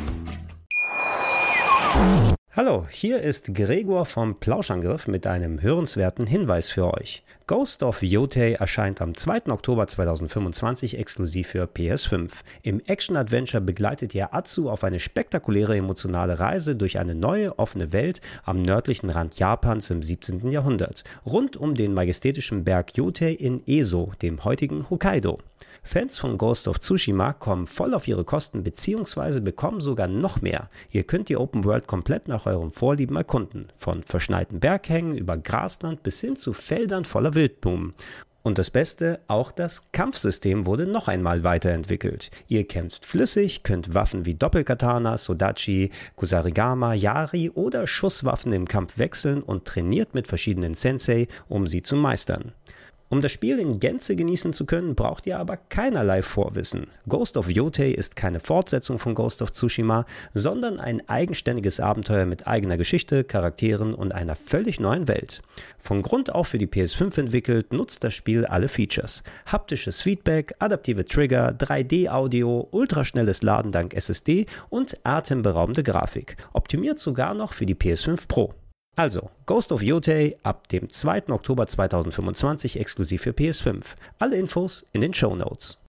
Hallo, hier ist Gregor vom Plauschangriff mit einem hörenswerten Hinweis für euch. Ghost of Yotei erscheint am zweiten Oktober zweitausendfünfundzwanzig exklusiv für P S fünf. Im Action-Adventure begleitet ihr Atsu auf eine spektakuläre emotionale Reise durch eine neue, offene Welt am nördlichen Rand Japans im siebzehnten Jahrhundert, rund um den majestätischen Berg Yotei in Eso, dem heutigen Hokkaido. Fans von Ghost of Tsushima kommen voll auf ihre Kosten bzw. bekommen sogar noch mehr. Ihr könnt die Open World komplett nach eurem Vorlieben erkunden. Von verschneiten Berghängen über Grasland bis hin zu Feldern voller Wildblumen. Und das Beste, auch das Kampfsystem wurde noch einmal weiterentwickelt. Ihr kämpft flüssig, könnt Waffen wie Doppelkatana, Sodachi, Kusarigama, Yari oder Schusswaffen im Kampf wechseln und trainiert mit verschiedenen Sensei, um sie zu meistern. Um das Spiel in Gänze genießen zu können, braucht ihr aber keinerlei Vorwissen. Ghost of Yotei ist keine Fortsetzung von Ghost of Tsushima, sondern ein eigenständiges Abenteuer mit eigener Geschichte, Charakteren und einer völlig neuen Welt. Von Grund auf für die P S fünf entwickelt, nutzt das Spiel alle Features. Haptisches Feedback, adaptive Trigger, drei D Audio, ultraschnelles Laden dank S S D und atemberaubende Grafik. Optimiert sogar noch für die P S fünf Pro. Also, Ghost of Yotei ab dem zweiten Oktober zweitausendfünfundzwanzig exklusiv für P S fünf. Alle Infos in den Shownotes.